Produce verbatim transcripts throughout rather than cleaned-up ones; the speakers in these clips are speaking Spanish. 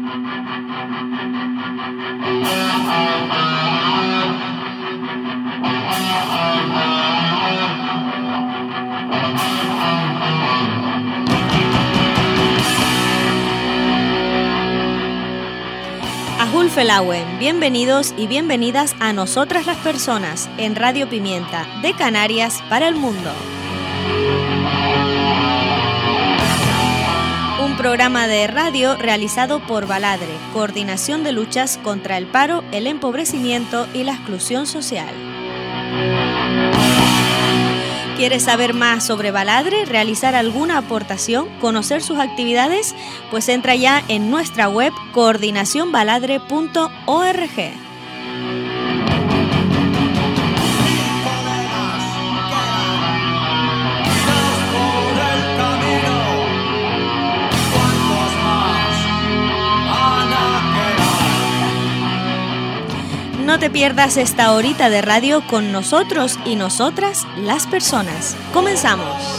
Felauen, bienvenidos y bienvenidas a Nosotras las Personas en Radio Pimienta, de Canarias para el mundo. Un programa de radio realizado por Baladre, Coordinación de Luchas contra el Paro, el Empobrecimiento y la Exclusión Social. ¿Quieres saber más sobre Baladre, realizar alguna aportación, conocer sus actividades? Pues entra ya en nuestra web coordinación baladre punto org. No te pierdas esta horita de radio con nosotros y nosotras, las personas. ¡Comenzamos!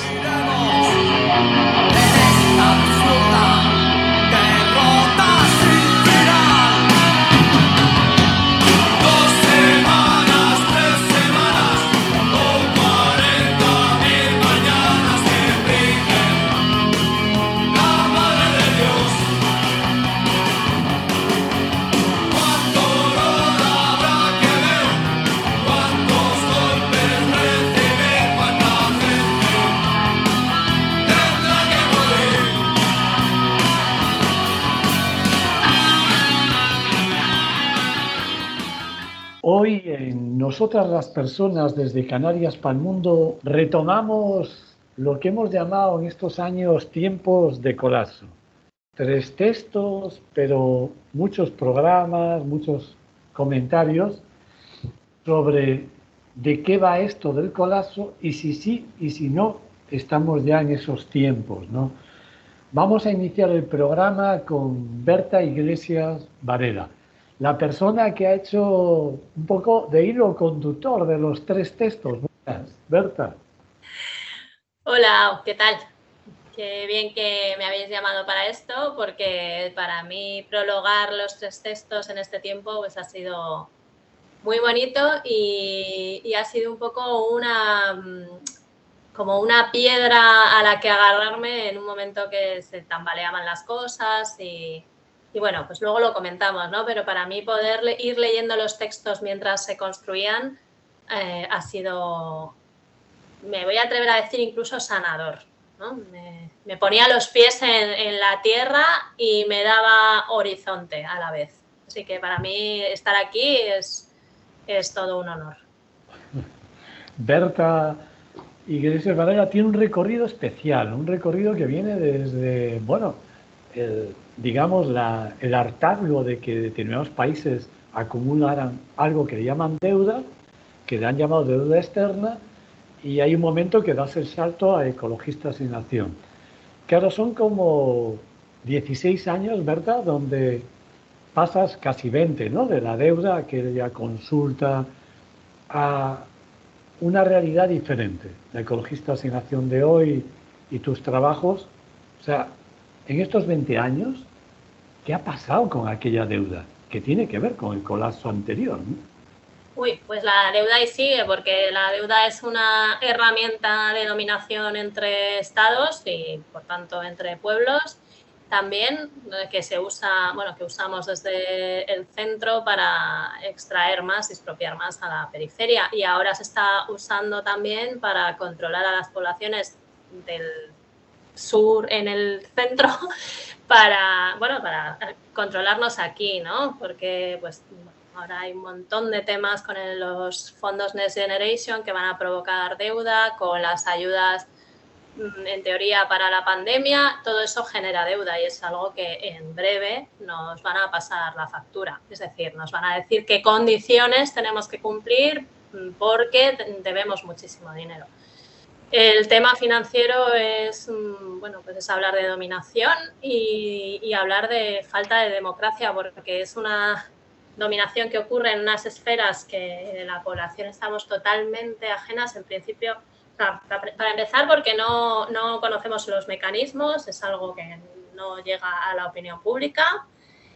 Hoy en Nosotras las Personas desde Canarias para el mundo retomamos lo que hemos llamado en estos años tiempos de colapso. Tres textos, pero muchos programas, muchos comentarios sobre de qué va esto del colapso y si sí y si no estamos ya en esos tiempos, ¿no? Vamos a iniciar el programa con Berta Iglesias Varela, la persona que ha hecho un poco de hilo conductor de los tres textos. Berta. Hola, ¿qué tal? Qué bien que me habéis llamado para esto, porque para mí prologar los tres textos en este tiempo pues ha sido muy bonito y, y ha sido un poco una, como una piedra a la que agarrarme en un momento que se tambaleaban las cosas y... Y bueno, pues luego lo comentamos, ¿no? Pero para mí poder le- ir leyendo los textos mientras se construían eh, ha sido, me voy a atrever a decir, incluso sanador, ¿no? Me, me ponía los pies en, en la tierra y me daba horizonte a la vez. Así que para mí estar aquí es, es todo un honor. Berta Iglesias Varela tiene un recorrido especial, un recorrido que viene desde, bueno, el... digamos, la, el hartazgo de que determinados países acumularan algo que le llaman deuda, que le han llamado deuda externa, y hay un momento que das el salto a Ecologistas sin Acción. Que ahora son como dieciséis años, ¿verdad?, donde pasas casi veinte, ¿no?, de la deuda, aquella consulta, a una realidad diferente. La Ecologistas sin Acción de hoy y tus trabajos, o sea, en estos veinte años, ¿qué ha pasado con aquella deuda? Que tiene que ver con el colapso anterior, ¿no? Uy, pues la deuda ahí sigue, porque la deuda es una herramienta de dominación entre estados y, por tanto, entre pueblos. También que se usa, bueno, que usamos desde el centro para extraer más y expropiar más a la periferia. Y ahora se está usando también para controlar a las poblaciones del sur en el centro para, bueno, para controlarnos aquí, ¿no? Porque pues ahora hay un montón de temas con el, los fondos Next Generation que van a provocar deuda, con las ayudas en teoría para la pandemia, todo eso genera deuda y es algo que en breve nos van a pasar la factura. Es decir, nos van a decir qué condiciones tenemos que cumplir porque debemos muchísimo dinero. El tema financiero es, bueno, pues es hablar de dominación y, y hablar de falta de democracia, porque es una dominación que ocurre en unas esferas que la población estamos totalmente ajenas, en principio, para, para empezar, porque no, no conocemos los mecanismos, es algo que no llega a la opinión pública.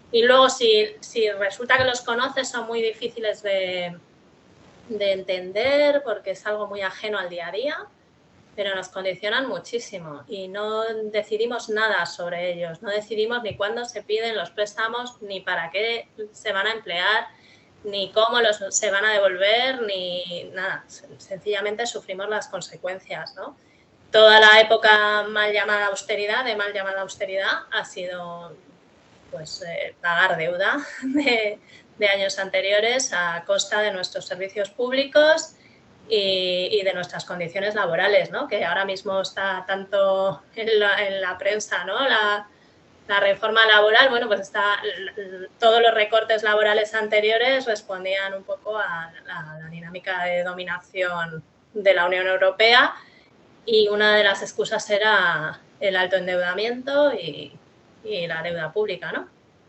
Y luego, si, si resulta que los conoces, son muy difíciles de, de entender porque es algo muy ajeno al día a día, pero nos condicionan muchísimo y no decidimos nada sobre ellos. No decidimos ni cuándo se piden los préstamos, ni para qué se van a emplear, ni cómo los, se van a devolver, ni nada. Sencillamente sufrimos las consecuencias, ¿no? Toda la época mal llamada austeridad, de mal llamada austeridad, ha sido pues eh, pagar deuda de, de años anteriores a costa de nuestros servicios públicos y, y de nuestras condiciones laborales, ¿no? Que ahora mismo está tanto en la, en la prensa, ¿no? La, la reforma laboral, bueno, pues está, todos los recortes laborales anteriores respondían un poco a la, a la dinámica de dominación de la Unión Europea y una de las excusas era el alto endeudamiento y y la deuda pública, ¿no?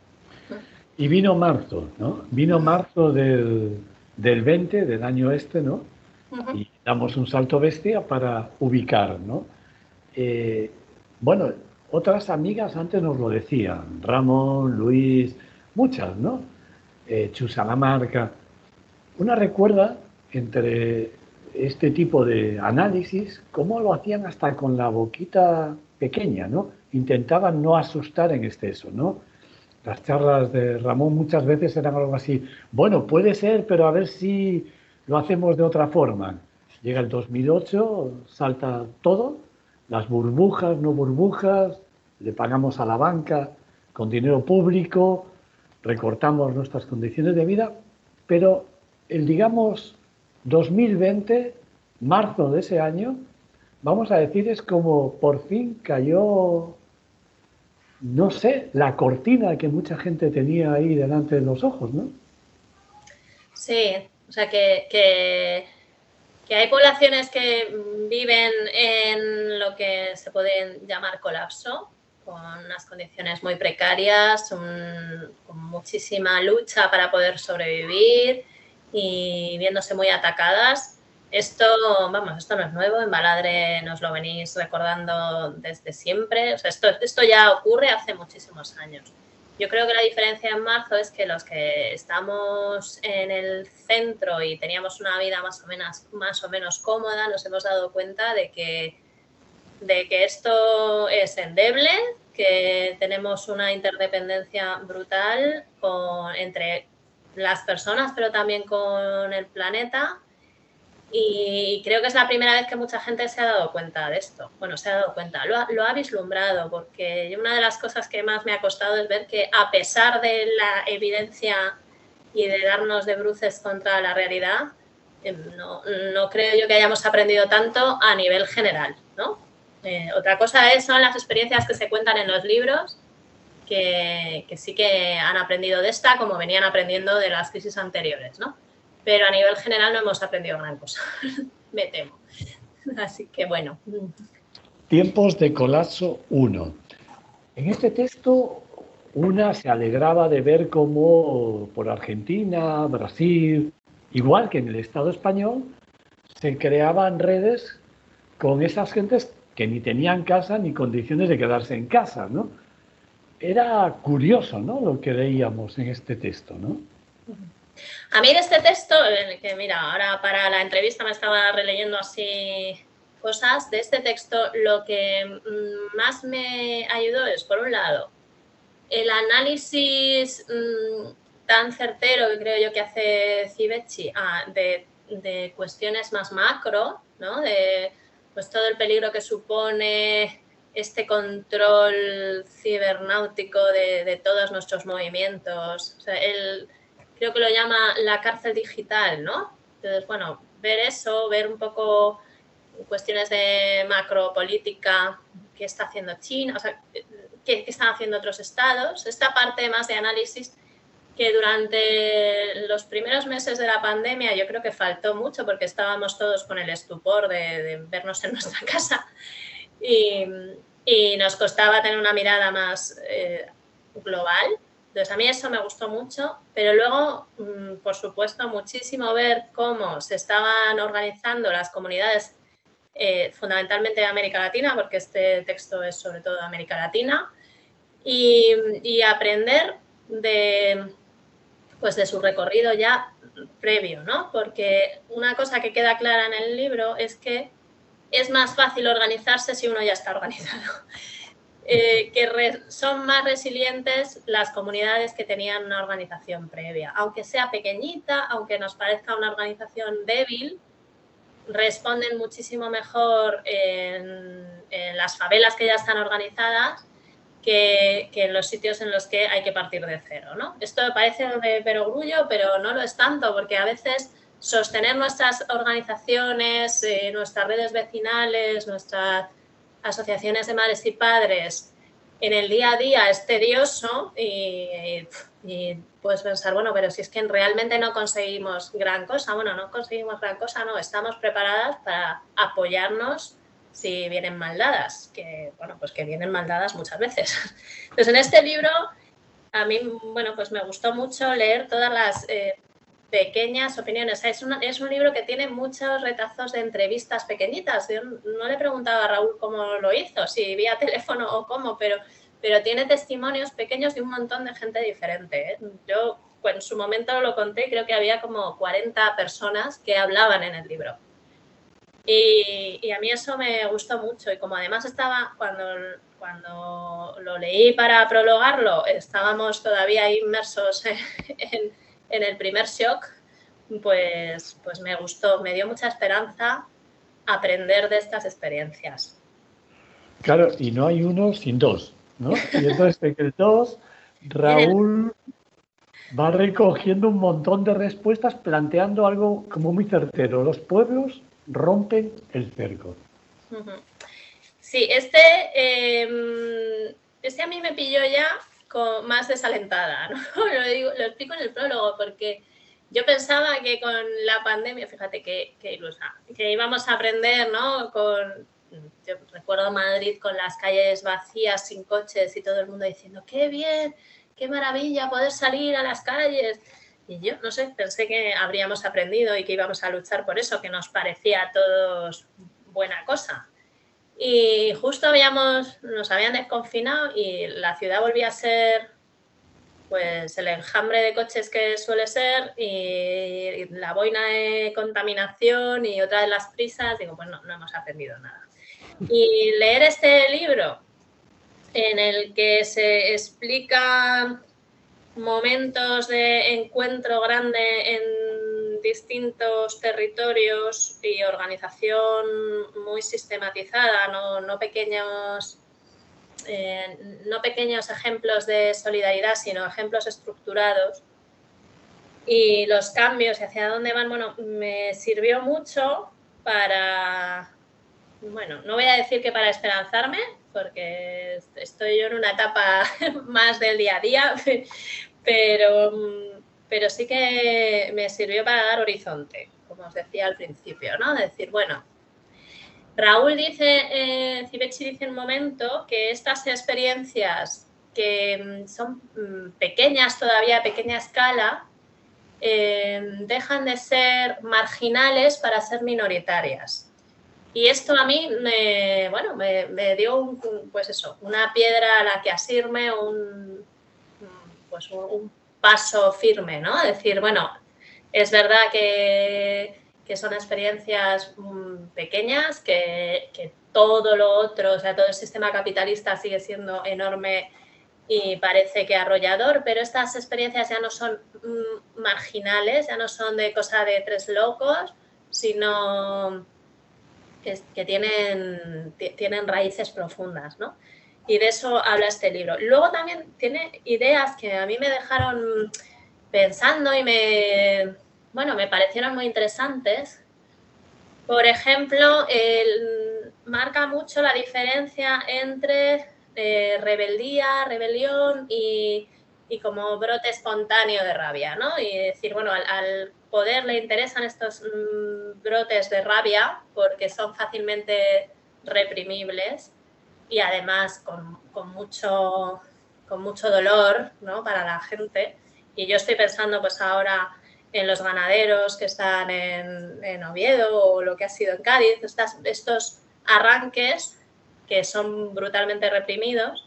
Y vino marzo, ¿no? Vino marzo del, del veinte, del año este, ¿no? Uh-huh. Y damos un salto bestia para ubicar, ¿no? Eh, bueno, otras amigas antes nos lo decían, Ramón, Luis, muchas, ¿no? Eh, Chusalamarca. Una recuerda entre este tipo de análisis, cómo lo hacían hasta con la boquita pequeña, ¿no? Intentaban no asustar en exceso, ¿no? Las charlas de Ramón muchas veces eran algo así, bueno, puede ser, pero a ver si lo hacemos de otra forma. Llega el dos mil ocho, salta todo, las burbujas, no burbujas, le pagamos a la banca con dinero público, recortamos nuestras condiciones de vida, pero el, digamos, dos mil veinte, marzo de ese año, vamos a decir, es como por fin cayó, no sé, la cortina que mucha gente tenía ahí delante de los ojos, ¿no? Sí, o sea que, que, que hay poblaciones que viven en lo que se puede llamar colapso, con unas condiciones muy precarias, un, con muchísima lucha para poder sobrevivir y viéndose muy atacadas. Esto, vamos, esto no es nuevo, en Baladre nos lo venís recordando desde siempre. O sea, esto, esto ya ocurre hace muchísimos años. Yo creo que la diferencia en marzo es que los que estamos en el centro y teníamos una vida más o menos, más o menos cómoda, nos hemos dado cuenta de que, de que esto es endeble, que tenemos una interdependencia brutal con, entre las personas, pero también con el planeta. Y creo que es la primera vez que mucha gente se ha dado cuenta de esto. Bueno, se ha dado cuenta, lo ha, lo ha vislumbrado, porque una de las cosas que más me ha costado es ver que a pesar de la evidencia y de darnos de bruces contra la realidad, no, no creo yo que hayamos aprendido tanto a nivel general, ¿no? Eh, otra cosa es, son las experiencias que se cuentan en los libros, que, que sí que han aprendido de esta, como venían aprendiendo de las crisis anteriores, ¿no? Pero a nivel general no hemos aprendido gran cosa, me temo. Así que, bueno. Tiempos de colapso uno. En este texto, una se alegraba de ver cómo por Argentina, Brasil, igual que en el Estado español, se creaban redes con esas gentes que ni tenían casa ni condiciones de quedarse en casa, ¿no? Era curioso, ¿no?, lo que leíamos en este texto, ¿no? A mí de este texto, que mira, ahora para la entrevista me estaba releyendo así cosas, de este texto lo que más me ayudó es, por un lado, el análisis mmm, tan certero que creo yo que hace Civetti ah, de, de cuestiones más macro, ¿no? De pues todo el peligro que supone este control cibernáutico de, de todos nuestros movimientos. O sea, él creo que lo llama la cárcel digital, ¿no? Entonces, bueno, ver eso, ver un poco cuestiones de macropolítica, qué está haciendo China, o sea, qué, qué están haciendo otros estados. Esta parte más de análisis que durante los primeros meses de la pandemia yo creo que faltó mucho porque estábamos todos con el estupor de, de vernos en nuestra casa y, y nos costaba tener una mirada más eh, global. Entonces, a mí eso me gustó mucho, pero luego, por supuesto, muchísimo ver cómo se estaban organizando las comunidades, eh, fundamentalmente de América Latina, porque este texto es sobre todo de América Latina, y, y aprender de, pues de su recorrido ya previo, ¿no? Porque una cosa que queda clara en el libro es que es más fácil organizarse si uno ya está organizado. Eh, que re, son más resilientes las comunidades que tenían una organización previa. Aunque sea pequeñita, aunque nos parezca una organización débil, responden muchísimo mejor en, en las favelas que ya están organizadas que, que en los sitios en los que hay que partir de cero, ¿no? Esto parece de perogrullo, pero no lo es tanto, porque a veces sostener nuestras organizaciones, eh, nuestras redes vecinales, nuestras asociaciones de madres y padres en el día a día es tedioso y, y puedes pensar, bueno, pero si es que realmente no conseguimos gran cosa, bueno, no conseguimos gran cosa, no, estamos preparadas para apoyarnos si vienen mal dadas, que, bueno, pues que vienen mal dadas muchas veces. Entonces, en este libro, a mí, bueno, pues me gustó mucho leer todas las eh, pequeñas opiniones. Es, una, es un libro que tiene muchos retazos de entrevistas pequeñitas. Yo no le preguntaba a Raúl cómo lo hizo, si vía teléfono o cómo, pero, pero tiene testimonios pequeños de un montón de gente diferente, ¿eh? Yo pues, en su momento lo conté, creo que había como cuarenta personas que hablaban en el libro. Y, y a mí eso me gustó mucho. Y como además estaba, cuando, cuando lo leí para prologarlo, estábamos todavía inmersos en... en en el primer shock, pues, pues me gustó, me dio mucha esperanza aprender de estas experiencias. Claro, y no hay uno sin dos, ¿no? Y entonces en el dos, Raúl va recogiendo un montón de respuestas planteando algo como muy certero. Los pueblos rompen el cerco. Sí, este, eh, este a mí me pilló ya con, más desalentada, ¿no? Lo, digo, lo explico en el prólogo porque yo pensaba que con la pandemia, fíjate qué, qué ilusa, que íbamos a aprender, ¿no? Con, yo recuerdo Madrid con las calles vacías, sin coches y todo el mundo diciendo, qué bien, qué maravilla poder salir a las calles. Y yo, no sé, pensé que habríamos aprendido y que íbamos a luchar por eso, que nos parecía a todos buena cosa. Y justo habíamos, nos habían desconfinado y la ciudad volvía a ser pues el enjambre de coches que suele ser y la boina de contaminación y otra de las prisas. Digo, pues no, no hemos aprendido nada. Y leer este libro en el que se explica momentos de encuentro grande en distintos territorios y organización muy sistematizada, no, no, pequeños, eh, no pequeños ejemplos de solidaridad, sino ejemplos estructurados. Y los cambios y hacia dónde van, bueno, me sirvió mucho para, bueno, no voy a decir que para esperanzarme, porque estoy yo en una etapa más del día a día, pero, pero sí que me sirvió para dar horizonte, como os decía al principio, ¿no? Decir, bueno, Raúl dice, eh, Cibechi dice en un momento que estas experiencias que son pequeñas todavía, a pequeña escala, eh, dejan de ser marginales para ser minoritarias. Y esto a mí, me, bueno, me, me dio un, pues eso, una piedra a la que asirme, un, pues un, un paso firme, ¿no? Decir, bueno, es verdad que, que son experiencias um, pequeñas, que, que todo lo otro, o sea, todo el sistema capitalista sigue siendo enorme y parece que arrollador, pero estas experiencias ya no son um, marginales, ya no son de cosa de tres locos, sino que, que tienen, tienen raíces profundas, ¿no? Y de eso habla este libro. Luego también tiene ideas que a mí me dejaron pensando y me, bueno, me parecieron muy interesantes. Por ejemplo, él marca mucho la diferencia entre eh, rebeldía, rebelión y, y como brote espontáneo de rabia, ¿no? Y decir, bueno, al, al poder le interesan estos mmm, brotes de rabia porque son fácilmente reprimibles y además con, con, mucho, con mucho dolor, ¿no? Para la gente. Y yo estoy pensando pues ahora en los ganaderos que están en, en Oviedo o lo que ha sido en Cádiz, estas, estos arranques que son brutalmente reprimidos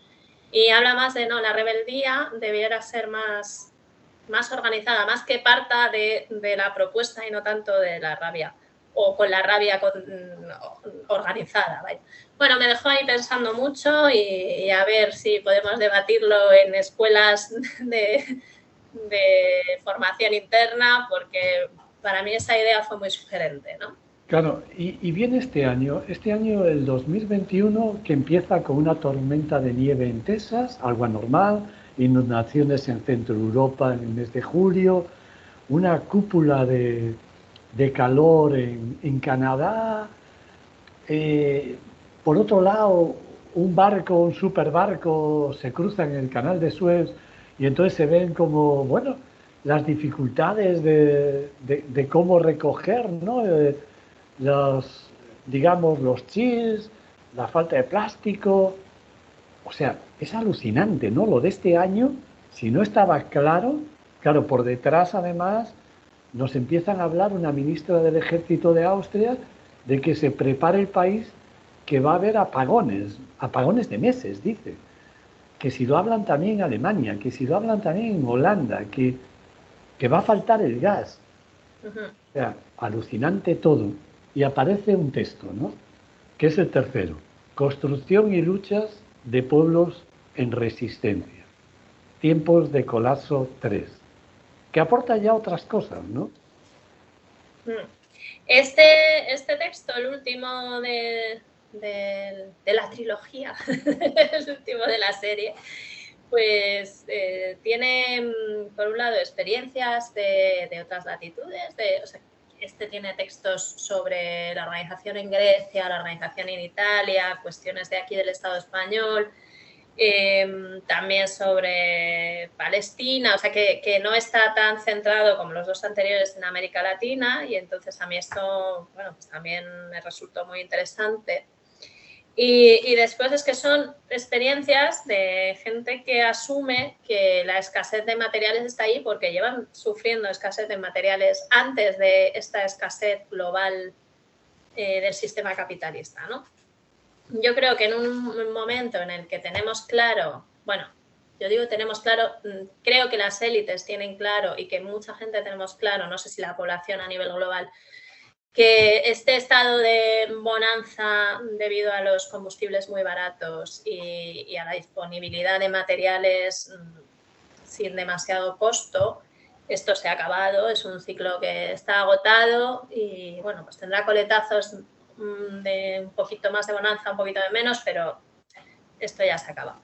Y habla más de, no, la rebeldía debiera ser más, más organizada, más que parta de, de la propuesta y no tanto de la rabia, o con la rabia con, organizada. Vaya. Bueno, me dejó ahí pensando mucho y, y a ver si podemos debatirlo en escuelas de, de formación interna, porque para mí esa idea fue muy sugerente, ¿no? Claro, y, y viene este año, este año el dos mil veintiuno, que empieza con una tormenta de nieve en Texas, algo anormal, inundaciones en Centro Europa en el mes de julio, una cúpula de, de calor en, en Canadá, eh, por otro lado, un barco, un superbarco se cruza en el canal de Suez y entonces se ven como, bueno, las dificultades de, de, de cómo recoger, ¿no? Eh, los, digamos, los chips, la falta de plástico. O sea, es alucinante, ¿no? Lo de este año, si no estaba claro, claro, por detrás además nos empiezan a hablar una ministra del Ejército de Austria de que se prepare el país, que va a haber apagones, apagones de meses, dice. Que si lo hablan también en Alemania, que si lo hablan también en Holanda, que, que va a faltar el gas. Uh-huh. O sea, alucinante todo. Y aparece un texto, ¿no? Que es el tercero. Construcción y luchas de pueblos en resistencia. Tiempos de colapso tres. Que aporta ya otras cosas, ¿no? Este, este texto, el último de, de, de la trilogía, el último de la serie, pues eh, tiene, por un lado, experiencias de, de otras latitudes. De, o sea, este tiene textos sobre la organización en Grecia, la organización en Italia, cuestiones de aquí del Estado español, eh, también sobre Palestina, o sea, que, que no está tan centrado como los dos anteriores en América Latina, y entonces a mí esto, bueno, pues también me resultó muy interesante. Y, y después es que son experiencias de gente que asume que la escasez de materiales está ahí porque llevan sufriendo escasez de materiales antes de esta escasez global eh, del sistema capitalista, ¿no? Yo creo que en un momento en el que tenemos claro, bueno, yo digo tenemos claro, creo que las élites tienen claro y que mucha gente tenemos claro, no sé si la población a nivel global, que este estado de bonanza debido a los combustibles muy baratos y, y a la disponibilidad de materiales sin demasiado costo, esto se ha acabado, es un ciclo que está agotado y bueno, pues tendrá coletazos de un poquito más de bonanza, un poquito de menos, pero esto ya se acaba.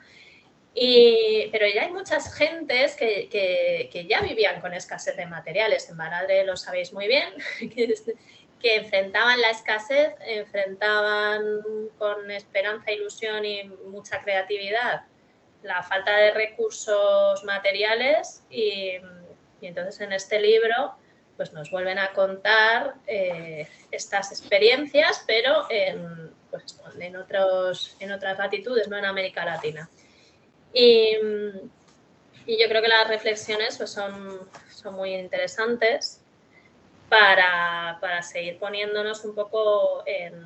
Y, pero ya hay muchas gentes que, que, que ya vivían con escasez de materiales. En Baladre lo sabéis muy bien, que, que enfrentaban la escasez, enfrentaban con esperanza, ilusión y mucha creatividad la falta de recursos materiales y, y entonces en este libro pues nos vuelven a contar eh, estas experiencias, pero en, pues, en, otros, en otras latitudes, no en América Latina. Y, y yo creo que las reflexiones pues, son, son muy interesantes para, para seguir poniéndonos un poco en,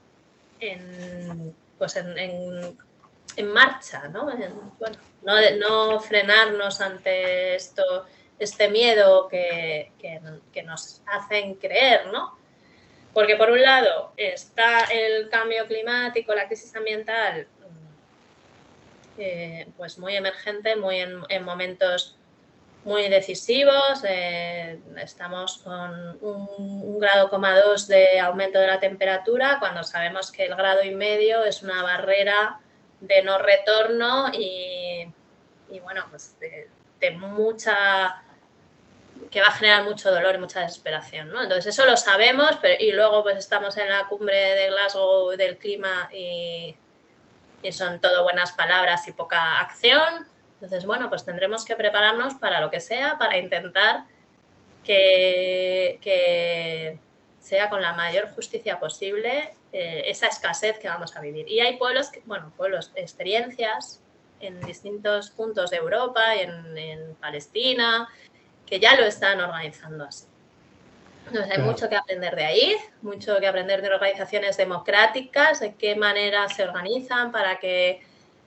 en, pues en, en, en marcha, ¿no? En, bueno, no, no frenarnos ante esto, este miedo que, que, que nos hacen creer, ¿no? Porque por un lado está el cambio climático, la crisis ambiental, eh, pues muy emergente, muy en, en momentos muy decisivos. Eh, estamos con un, un grado coma dos de aumento de la temperatura cuando sabemos que el grado y medio es una barrera de no retorno y, y bueno, pues de, de mucha... que va a generar mucho dolor y mucha desesperación, ¿no? Entonces eso lo sabemos, pero, y luego pues estamos en la cumbre de Glasgow del clima y, y son todo buenas palabras y poca acción. Entonces, bueno, pues tendremos que prepararnos para lo que sea, para intentar que, que sea con la mayor justicia posible eh, esa escasez que vamos a vivir. Y hay pueblos, que, bueno, pueblos, experiencias en distintos puntos de Europa, en, en Palestina, que ya lo están organizando así. Entonces, hay claro. mucho que aprender de ahí, mucho que aprender de organizaciones democráticas, de qué manera se organizan para que,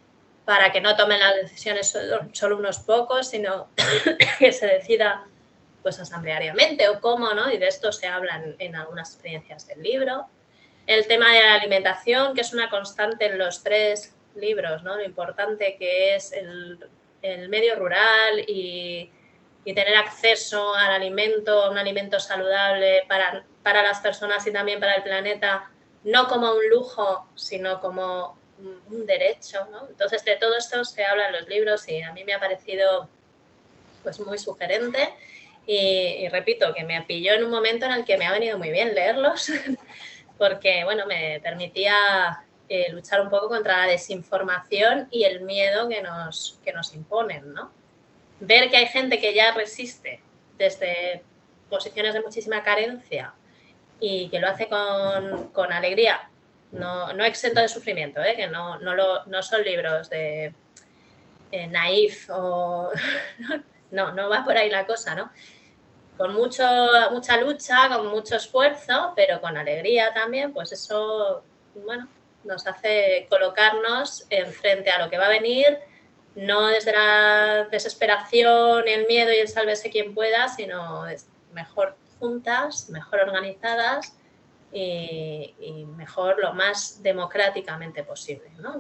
para que no tomen las decisiones solo, solo unos pocos, sino que se decida pues asambleariamente o cómo, ¿no? Y de esto se habla en, en algunas experiencias del libro. El tema de la alimentación, que es una constante en los tres libros, ¿no? Lo importante que es el, el medio rural y, y tener acceso al alimento, a un alimento saludable para, para las personas y también para el planeta, no como un lujo, sino como un derecho, ¿no? Entonces, de todo esto se habla en los libros y a mí me ha parecido pues muy sugerente y, y repito, que me pilló en un momento en el que me ha venido muy bien leerlos porque, bueno, me permitía eh, luchar un poco contra la desinformación y el miedo que nos, que nos imponen, ¿no? Ver que hay gente que ya resiste desde posiciones de muchísima carencia y que lo hace con, con alegría, no, no exento de sufrimiento, ¿eh? Que no, no, lo, no son libros de eh, naif o... no, no va por ahí la cosa, ¿no? Con mucho, mucha lucha, con mucho esfuerzo, pero con alegría también, pues eso, bueno, nos hace colocarnos en frente a lo que va a venir, no desde la desesperación, el miedo y el sálvese quien pueda, sino mejor juntas, mejor organizadas y, y mejor lo más democráticamente posible, ¿no?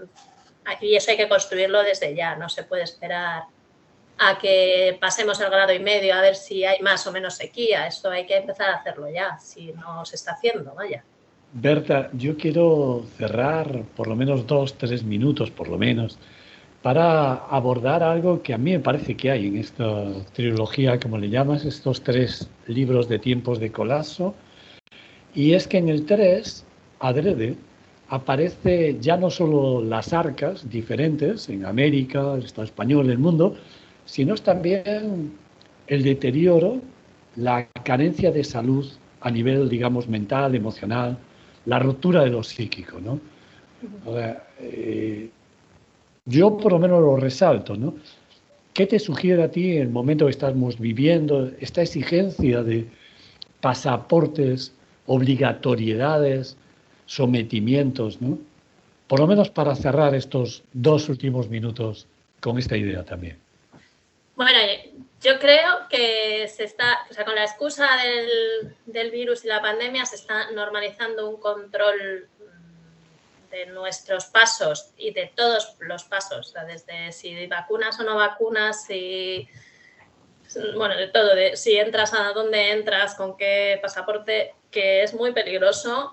Y eso hay que construirlo desde ya, no se puede esperar a que pasemos el grado y medio a ver si hay más o menos sequía. Esto hay que empezar a hacerlo ya, si no se está haciendo, vaya. Berta, yo quiero cerrar por lo menos dos, tres minutos, por lo menos, para abordar algo que a mí me parece que hay en esta trilogía, como le llamas, estos tres libros de tiempos de colapso, y es que en el tres, adrede, aparece ya no solo las arcas diferentes en América, el Estado español, el mundo, sino es también el deterioro, la carencia de salud a nivel, digamos, mental, emocional, la ruptura de lo psíquico, ¿no? O sea, eh, yo por lo menos lo resalto, ¿no? ¿Qué te sugiere a ti en el momento que estamos viviendo esta exigencia de pasaportes, obligatoriedades, sometimientos, ¿no? Por lo menos para cerrar estos dos últimos minutos con esta idea también. Bueno, yo creo que se está, o sea, con la excusa del, del virus y la pandemia se está normalizando un control de nuestros pasos y de todos los pasos, o sea, desde si vacunas o no vacunas, si, bueno, de todo, de si entras, a dónde entras, con qué pasaporte, que es muy peligroso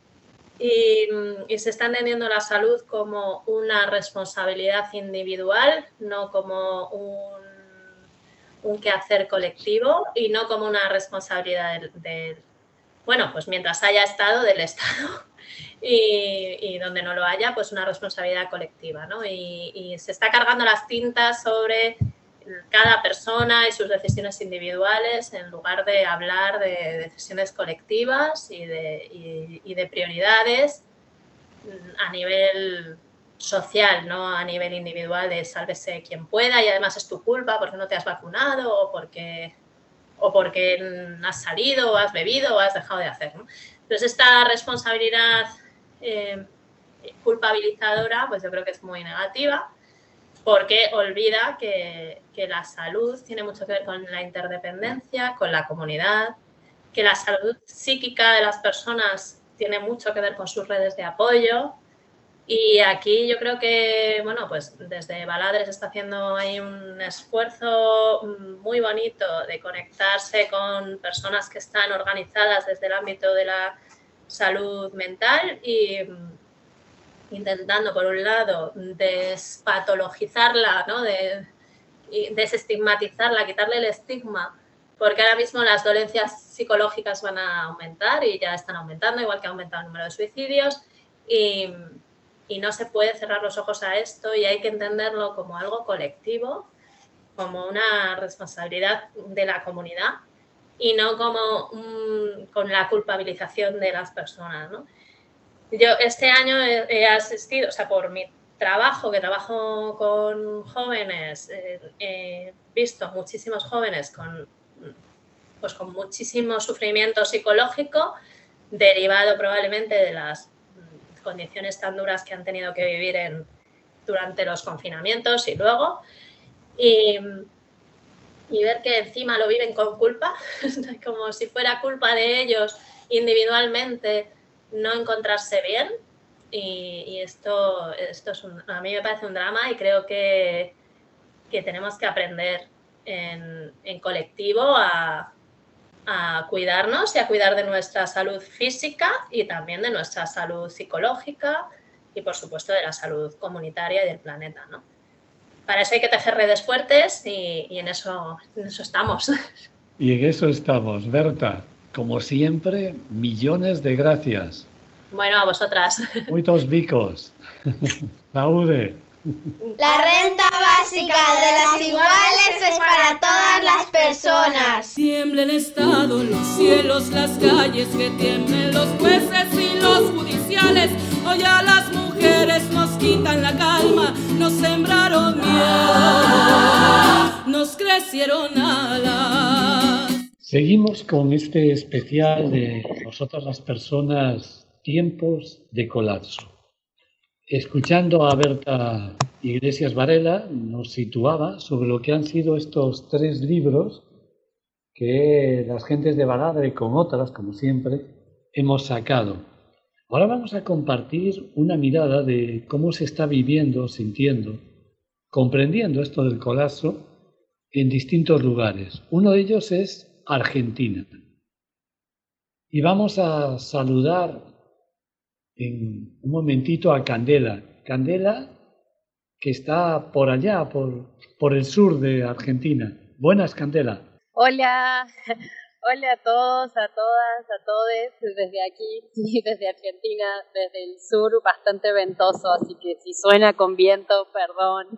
y, y se está entendiendo la salud como una responsabilidad individual, no como un un quehacer colectivo y no como una responsabilidad del, del bueno, pues mientras haya Estado, del Estado y, y donde no lo haya, pues una responsabilidad colectiva, ¿no? Y, y se está cargando las tintas sobre cada persona y sus decisiones individuales en lugar de hablar de decisiones colectivas y de, y, y de prioridades a nivel social, no a nivel individual de sálvese quien pueda y además es tu culpa porque no te has vacunado o porque, o porque has salido o has bebido o has dejado de hacer, ¿no? Entonces esta responsabilidad eh, culpabilizadora pues yo creo que es muy negativa porque olvida que, que la salud tiene mucho que ver con la interdependencia, con la comunidad, que la salud psíquica de las personas tiene mucho que ver con sus redes de apoyo. Y aquí yo creo que, bueno, pues desde Baladre se está haciendo ahí un esfuerzo muy bonito de conectarse con personas que están organizadas desde el ámbito de la salud mental y intentando, por un lado, despatologizarla, ¿no? De, y desestigmatizarla, quitarle el estigma, porque ahora mismo las dolencias psicológicas van a aumentar y ya están aumentando, igual que ha aumentado el número de suicidios y... Y no se puede cerrar los ojos a esto y hay que entenderlo como algo colectivo, como una responsabilidad de la comunidad y no como un, con la culpabilización de las personas, ¿no? Yo este año he, he asistido, o sea, por mi trabajo, que trabajo con jóvenes, eh, he visto muchísimos jóvenes con, pues, con muchísimo sufrimiento psicológico derivado probablemente de las condiciones tan duras que han tenido que vivir en, durante los confinamientos y luego, y, y ver que encima lo viven con culpa, como si fuera culpa de ellos individualmente no encontrarse bien, y, y esto, esto es un, a mí me parece un drama, y creo que, que tenemos que aprender en, en colectivo a, a cuidarnos y a cuidar de nuestra salud física y también de nuestra salud psicológica y, por supuesto, de la salud comunitaria y del planeta, ¿no? Para eso hay que tejer redes fuertes y, y en, eso, en eso estamos. Y en eso estamos, Berta. Como siempre, millones de gracias. Bueno, a vosotras. Muchos bicos. Saúde. La renta básica de las iguales es para todas las personas. Tiembla el Estado, los cielos, las calles, que tiemblen los jueces y los judiciales. Hoy a las mujeres nos quitan la calma, nos sembraron miedo, nos crecieron alas. Seguimos con este especial de nosotras las personas, tiempos de colapso. Escuchando a Berta Iglesias Varela, nos situaba sobre lo que han sido estos tres libros que las gentes de Baladre, con otras, como siempre, hemos sacado. Ahora vamos a compartir una mirada de cómo se está viviendo, sintiendo, comprendiendo esto del colapso en distintos lugares. Uno de ellos es Argentina. Y vamos a saludar en un momentito a Candela. Candela, que está por allá, por, por el sur de Argentina. Buenas, Candela. Hola, hola a todos, a todas, a todes, desde aquí, sí, desde Argentina, desde el sur, bastante ventoso, así que si suena con viento, perdón.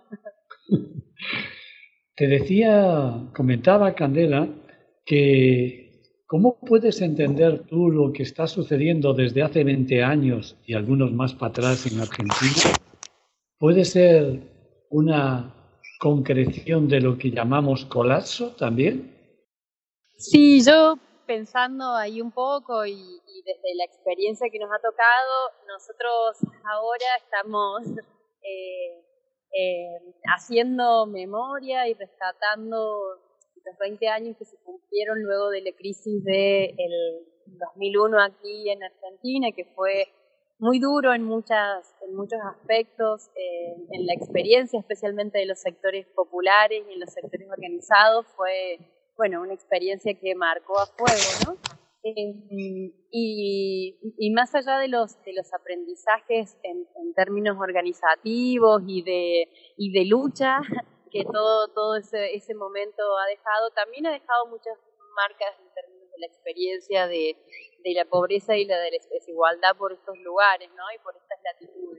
Te decía, comentaba Candela, que ¿cómo puedes entender tú lo que está sucediendo desde hace veinte años y algunos más para atrás en Argentina? ¿Puede ser una concreción de lo que llamamos colapso también? Sí, yo pensando ahí un poco y, y desde la experiencia que nos ha tocado, nosotros ahora estamos eh, eh, haciendo memoria y rescatando los veinte años que se cumplieron luego de la crisis del dos mil uno aquí en Argentina, que fue muy duro en, muchas, en muchos aspectos, eh, en la experiencia especialmente de los sectores populares y en los sectores organizados, fue bueno, una experiencia que marcó a fuego, ¿no? Eh, y, y más allá de los, de los aprendizajes en, en términos organizativos y de, y de lucha, que todo, todo ese, ese momento ha dejado, también ha dejado muchas marcas en términos de la experiencia de, de la pobreza y la de la desigualdad por estos lugares, ¿no? Y por estas latitudes.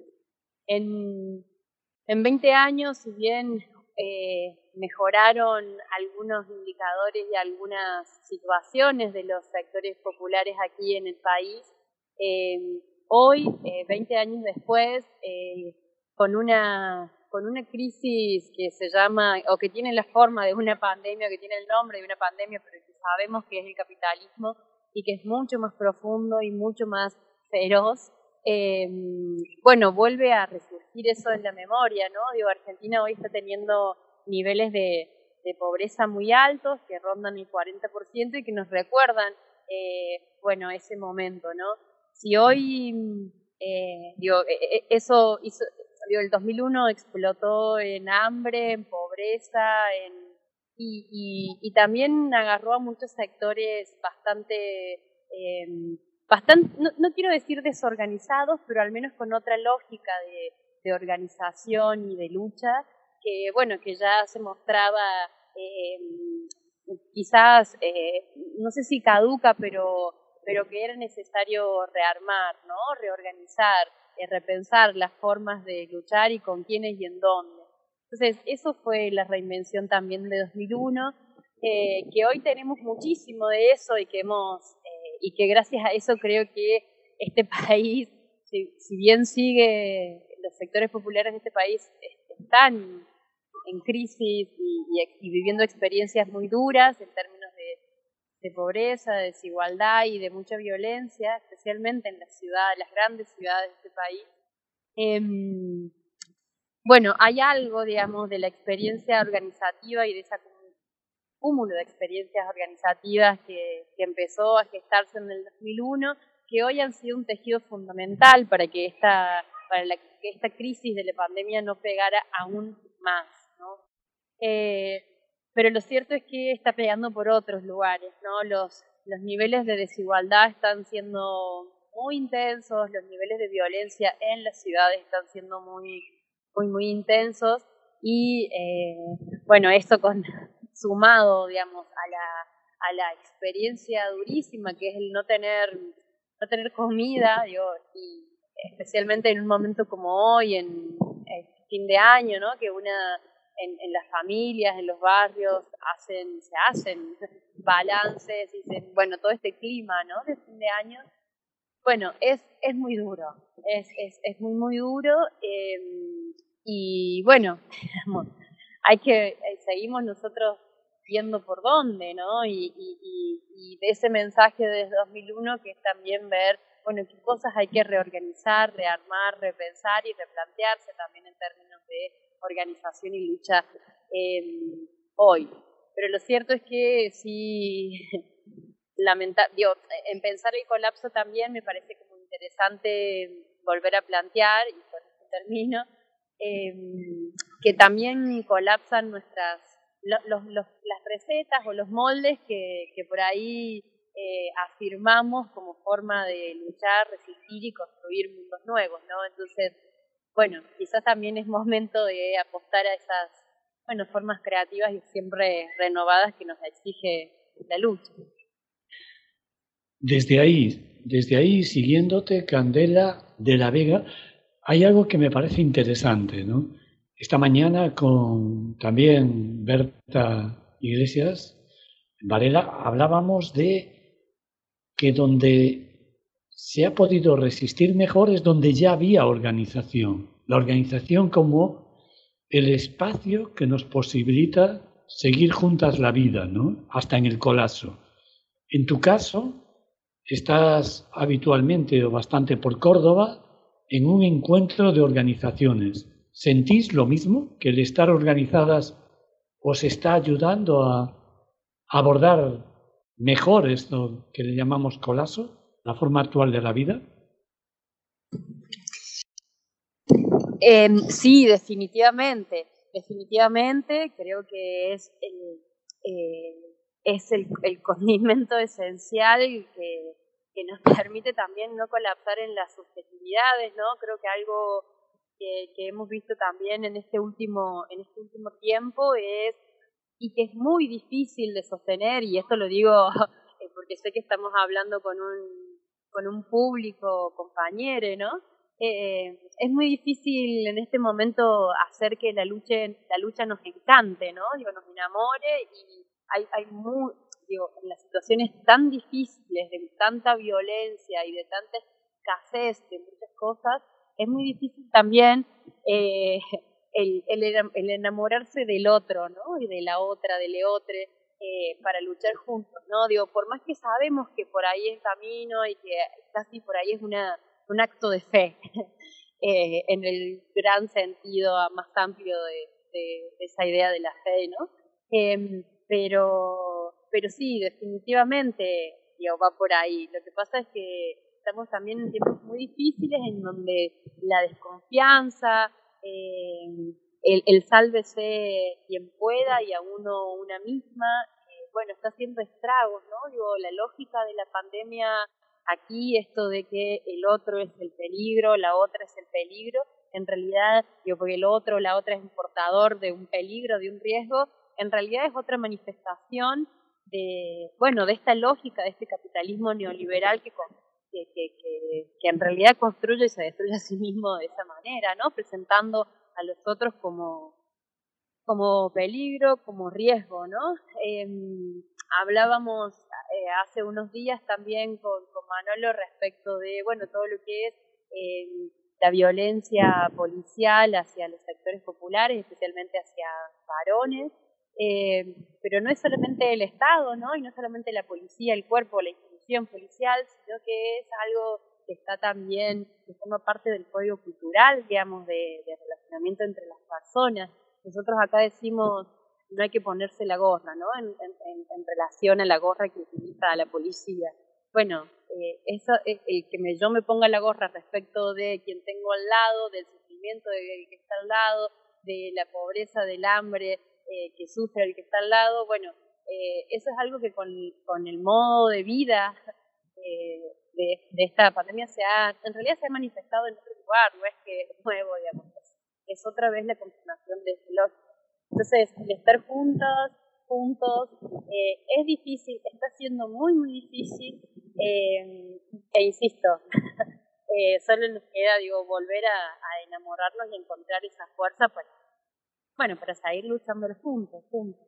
En, en veinte años, si bien eh, mejoraron algunos indicadores y algunas situaciones de los sectores populares aquí en el país, eh, hoy, eh, veinte años después, eh, con una... con una crisis que se llama, o que tiene la forma de una pandemia, que tiene el nombre de una pandemia, pero que sabemos que es el capitalismo y que es mucho más profundo y mucho más feroz, eh, bueno, vuelve a resurgir eso en la memoria, ¿no? Digo, Argentina hoy está teniendo niveles de, de pobreza muy altos, que rondan el cuarenta por ciento y que nos recuerdan, eh, bueno, ese momento, ¿no? Si hoy, eh, digo, eso hizo... El dos mil uno explotó en hambre, en pobreza, en, y, y, y también agarró a muchos sectores bastante, eh, bastante no, no quiero decir desorganizados, pero al menos con otra lógica de, de organización y de lucha, que bueno, que ya se mostraba eh, quizás, eh, no sé si caduca, pero, pero que era necesario rearmar, ¿no? Reorganizar, repensar las formas de luchar y con quiénes y en dónde. Entonces, eso fue la reinvención también de dos mil uno, eh, que hoy tenemos muchísimo de eso y que hemos eh, y que gracias a eso creo que este país, si, si bien sigue, los sectores populares de este país están en crisis y, y, y viviendo experiencias muy duras en términos de de pobreza, de desigualdad y de mucha violencia, especialmente en las ciudades, las grandes ciudades de este país. Eh, bueno, hay algo, digamos, de la experiencia organizativa y de esa cúmulo de experiencias organizativas que, que empezó a gestarse en el dos mil uno, que hoy han sido un tejido fundamental para que esta, para la, que esta crisis de la pandemia no pegara aún más, ¿no? Eh, pero lo cierto es que está pegando por otros lugares, ¿no? Los, los niveles de desigualdad están siendo muy intensos, los niveles de violencia en las ciudades están siendo muy, muy, muy intensos y, eh, bueno, esto con... sumado, digamos, a la, a la experiencia durísima que es el no tener, no tener comida, digo, y especialmente en un momento como hoy, en el fin de año, ¿no? Que una, en, en las familias, en los barrios, hacen, se hacen balances, y se, bueno, todo este clima, ¿no? De fin de año, bueno, es, es muy duro, es, es, es muy, muy duro, eh, y bueno, hay que, eh, seguimos nosotros viendo por dónde, ¿no? Y, y, y, y de ese mensaje desde dos mil uno que es también ver, bueno, qué cosas hay que reorganizar, rearmar, repensar y replantearse también en términos de organización y lucha eh, hoy. Pero lo cierto es que sí, lamenta, digo, en pensar el colapso también me parece como interesante volver a plantear, y con esto termino, eh, que también colapsan nuestras Los, los, las recetas o los moldes que, que por ahí eh, afirmamos como forma de luchar, resistir y construir mundos nuevos, ¿no? Entonces, bueno, quizás también es momento de apostar a esas, bueno, formas creativas y siempre renovadas que nos exige la lucha. Desde ahí, desde ahí, siguiéndote, Candela de la Vega, hay algo que me parece interesante, ¿no? Esta mañana con también Berta Iglesias, Varela, hablábamos de que donde se ha podido resistir mejor es donde ya había organización. La organización como el espacio que nos posibilita seguir juntas la vida, ¿no? Hasta en el colapso. En tu caso, estás habitualmente o bastante por Córdoba en un encuentro de organizaciones. ¿Sentís lo mismo? ¿Que el estar organizadas os está ayudando a abordar mejor esto que le llamamos colapso, la forma actual de la vida? Eh, sí, definitivamente. Definitivamente creo que es el, eh, es el, el condimento esencial que, que nos permite también no colapsar en las subjetividades, ¿no? Creo que algo Que, que hemos visto también en este último en este último tiempo es, y que es muy difícil de sostener, y esto lo digo porque sé que estamos hablando con un con un público compañero, ¿no? Eh, es muy difícil en este momento hacer que la lucha la lucha nos encante, ¿no? Digo, nos enamore, y hay hay muy, digo, en las situaciones tan difíciles, de tanta violencia y de tanta escasez de muchas cosas, es muy difícil también eh, el, el, el enamorarse del otro, ¿no? Y de la otra, del otro, eh, para luchar juntos, ¿no? Digo, por más que sabemos que por ahí es camino y que casi por ahí es una, un acto de fe, eh, en el gran sentido más amplio de, de, de esa idea de la fe, ¿no? Eh, pero, pero sí, definitivamente, digo, va por ahí. Lo que pasa es que estamos también en tiempos muy difíciles en donde la desconfianza, eh, el, el sálvese quien pueda y a uno una misma, eh, bueno, está haciendo estragos, ¿no? Digo, la lógica de la pandemia aquí, esto de que el otro es el peligro, la otra es el peligro, en realidad, digo, porque el otro, la otra es un portador de un peligro, de un riesgo, en realidad es otra manifestación de, bueno, de esta lógica, de este capitalismo neoliberal que con Que, que, que, que en realidad construye y se destruye a sí mismo de esa manera, ¿no? Presentando a los otros como, como peligro, como riesgo, ¿no? Eh, hablábamos eh, hace unos días también con, con Manolo respecto de, bueno, todo lo que es eh, la violencia policial hacia los sectores populares, especialmente hacia varones, eh, pero no es solamente el Estado, ¿no? Y no solamente la policía, el cuerpo, la institución policial, sino que es algo que está también, que forma parte del código cultural, digamos, de, de relacionamiento entre las personas. Nosotros acá decimos, no hay que ponerse la gorra, ¿no? En, en, en relación a la gorra que utiliza la policía. Bueno, eh, eso, el que me, yo me ponga la gorra respecto de quien tengo al lado, del sufrimiento del que está al lado, de la pobreza, del hambre eh, que sufre el que está al lado, bueno, eh, eso es algo que con, con el modo de vida eh, de, de esta pandemia se ha, en realidad se ha manifestado en otro lugar, no es que es nuevo, digamos, es, es otra vez la confirmación de ese lógico. Entonces, el estar juntos, juntos, eh, es difícil, está siendo muy, muy difícil, eh, e insisto, eh, solo nos queda, digo, volver a, a enamorarnos y encontrar esa fuerza para, bueno, para seguir luchando juntos, juntos.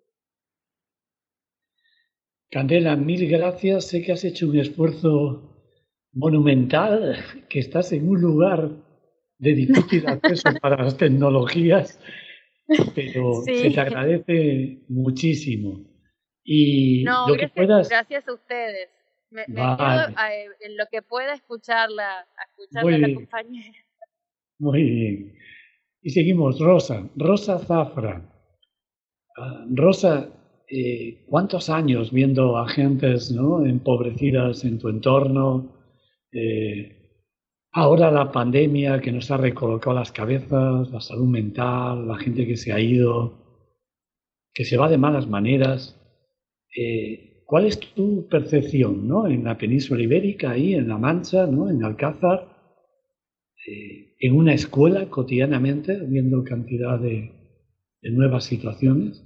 Candela, mil gracias. Sé que has hecho un esfuerzo monumental, que estás en un lugar de difícil acceso para las tecnologías, pero sí. se te agradece muchísimo. Y no, lo gracias, que puedas... gracias a ustedes. Me, me vale. quedo a, en lo que pueda escucharla, a escucharla a la compañera. Muy bien. Y seguimos, Rosa, Rosa Zafra. Uh, Rosa, eh, ¿cuántos años viendo a gentes, ¿no?, empobrecidas en tu entorno? Eh, ahora la pandemia que nos ha recolocado las cabezas, la salud mental, la gente que se ha ido, que se va de malas maneras. Eh, ¿Cuál es tu percepción, ¿no?, en la península ibérica, ahí en La Mancha, ¿no?, en Alcázar, eh, en una escuela cotidianamente, viendo cantidad de, de nuevas situaciones?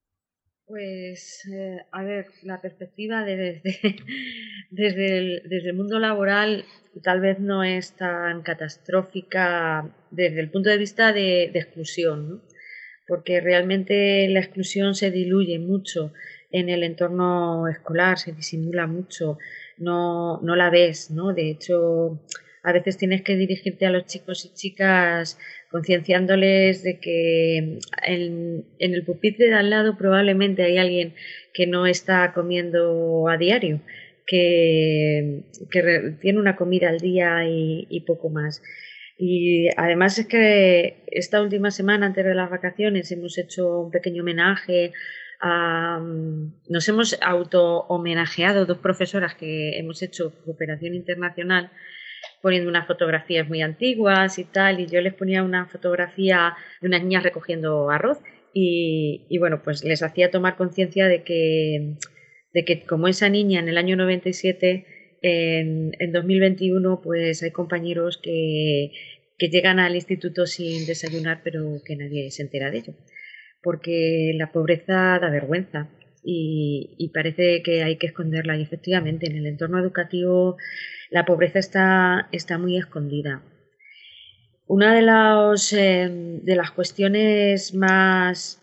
Pues, eh, a ver, la perspectiva de desde, desde, el, desde el mundo laboral tal vez no es tan catastrófica desde el punto de vista de, de exclusión, ¿no? Porque realmente la exclusión se diluye mucho en el entorno escolar, se disimula mucho, no, no la ves, ¿no? De hecho, a veces tienes que dirigirte a los chicos y chicas concienciándoles de que en, en el pupitre de al lado probablemente hay alguien que no está comiendo a diario, que, que re, tiene una comida al día y, y poco más. Y además es que esta última semana, antes de las vacaciones, hemos hecho un pequeño homenaje a, nos hemos auto-homenajeado dos profesoras que hemos hecho cooperación internacional, poniendo unas fotografías muy antiguas y tal, y yo les ponía una fotografía de unas niñas recogiendo arroz y, y bueno, pues les hacía tomar conciencia de que, de que como esa niña en el año noventa y siete, en, en dos mil veintiuno, pues hay compañeros que, que llegan al instituto sin desayunar, pero que nadie se entera de ello, porque la pobreza da vergüenza y, y parece que hay que esconderla, y efectivamente en el entorno educativo la pobreza está, está muy escondida. Una de, los, eh, de las cuestiones más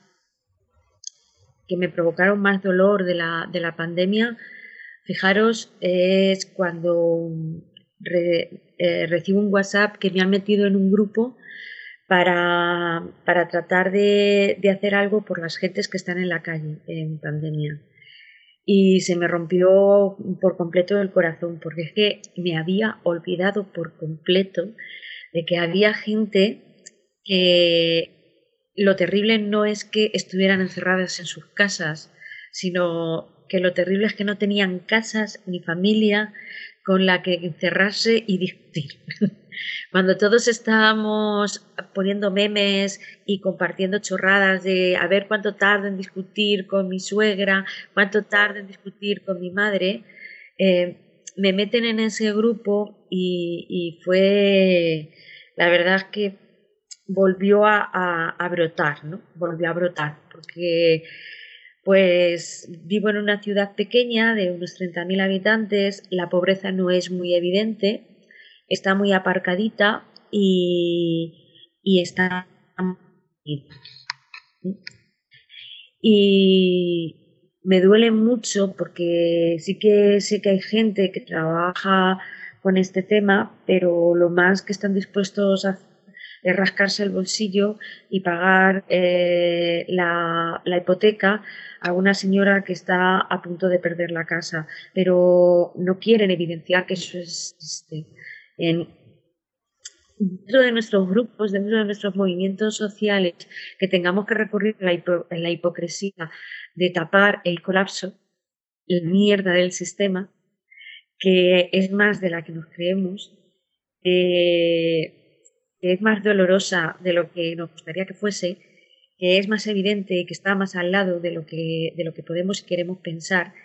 que me provocaron más dolor de la, de la pandemia, fijaros, es cuando re, eh, recibo un WhatsApp que me han metido en un grupo para, para tratar de, de hacer algo por las gentes que están en la calle en pandemia. Y se me rompió por completo el corazón, porque es que me había olvidado por completo de que había gente que lo terrible no es que estuvieran encerradas en sus casas, sino que lo terrible es que no tenían casas ni familia con la que encerrarse y discutir. Cuando todos estábamos poniendo memes y compartiendo chorradas de a ver cuánto tardo en discutir con mi suegra, cuánto tardo en discutir con mi madre, eh, me meten en ese grupo y, y fue, la verdad es que volvió a, a, a brotar, ¿no? Volvió a brotar, porque pues vivo en una ciudad pequeña de unos treinta mil habitantes, la pobreza no es muy evidente, está muy aparcadita y, y está y me duele mucho porque sí que sé que hay gente que trabaja con este tema, pero lo más que están dispuestos a es rascarse el bolsillo y pagar eh, la, la hipoteca a una señora que está a punto de perder la casa, pero no quieren evidenciar que eso existe. en, dentro de nuestros grupos, dentro de nuestros movimientos sociales, que tengamos que recurrir a la, hipo, a la hipocresía de tapar el colapso, la mierda del sistema, que es más de la que nos creemos, eh, que es más dolorosa de lo que nos gustaría que fuese, que es más evidente y que está más al lado de lo que, de lo que podemos y queremos pensar,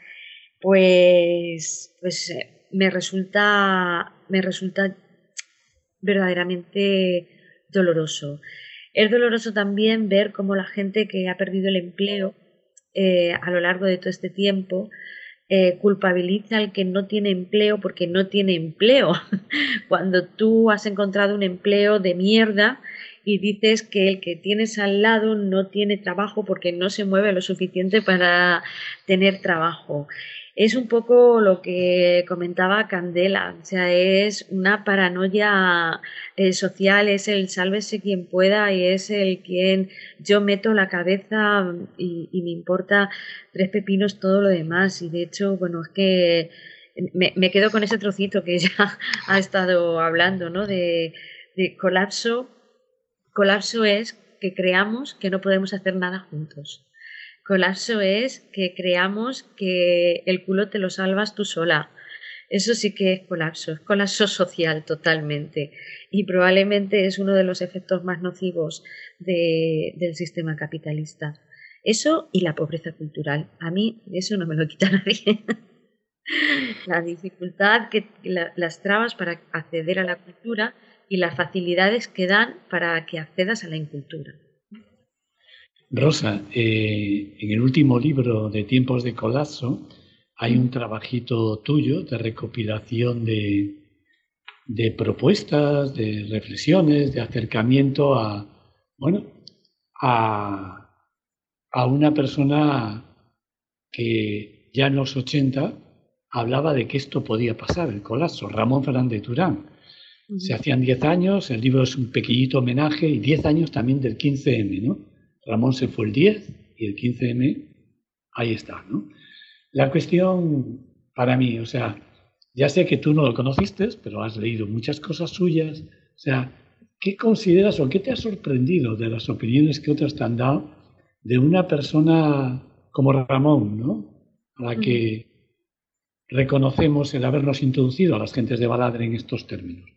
pues, pues me resulta, me resulta verdaderamente doloroso. Es doloroso también ver cómo la gente que ha perdido el empleo eh, a lo largo de todo este tiempo eh, culpabiliza al que no tiene empleo porque no tiene empleo. Cuando tú has encontrado un empleo de mierda y dices que el que tienes al lado no tiene trabajo porque no se mueve lo suficiente para tener trabajo. Es un poco lo que comentaba Candela, o sea, es una paranoia eh, social, es el sálvese quien pueda y es el quien yo meto la cabeza y, y me importa tres pepinos todo lo demás. Y de hecho, bueno, es que me, me quedo con ese trocito que ella ha estado hablando, ¿no? De, de colapso. Colapso es que creamos que no podemos hacer nada juntos. Colapso es que creamos que el culo te lo salvas tú sola. Eso sí que es colapso, es colapso social totalmente. Y probablemente es uno de los efectos más nocivos de, del sistema capitalista. Eso y la pobreza cultural. A mí eso no me lo quita nadie. La dificultad, que, la, las trabas para acceder a la cultura y las facilidades que dan para que accedas a la incultura. Rosa, eh, en el último libro de Tiempos de Colapso hay un trabajito tuyo de recopilación de, de propuestas, de reflexiones, de acercamiento a, bueno, a, a una persona que ya en los ochenta hablaba de que esto podía pasar, el colapso, Ramón Fernández Durán. Uh-huh. Se hacían diez años, el libro es un pequeñito homenaje, y diez años también del quince eme, ¿no? Ramón se fue el diez y el quince eme, ahí está, ¿no? La cuestión para mí, o sea, ya sé que tú no lo conociste, pero has leído muchas cosas suyas, o sea, ¿qué consideras o qué te ha sorprendido de las opiniones que otras te han dado de una persona como Ramón, ¿no? A la que reconocemos el habernos introducido a las gentes de Baladre en estos términos.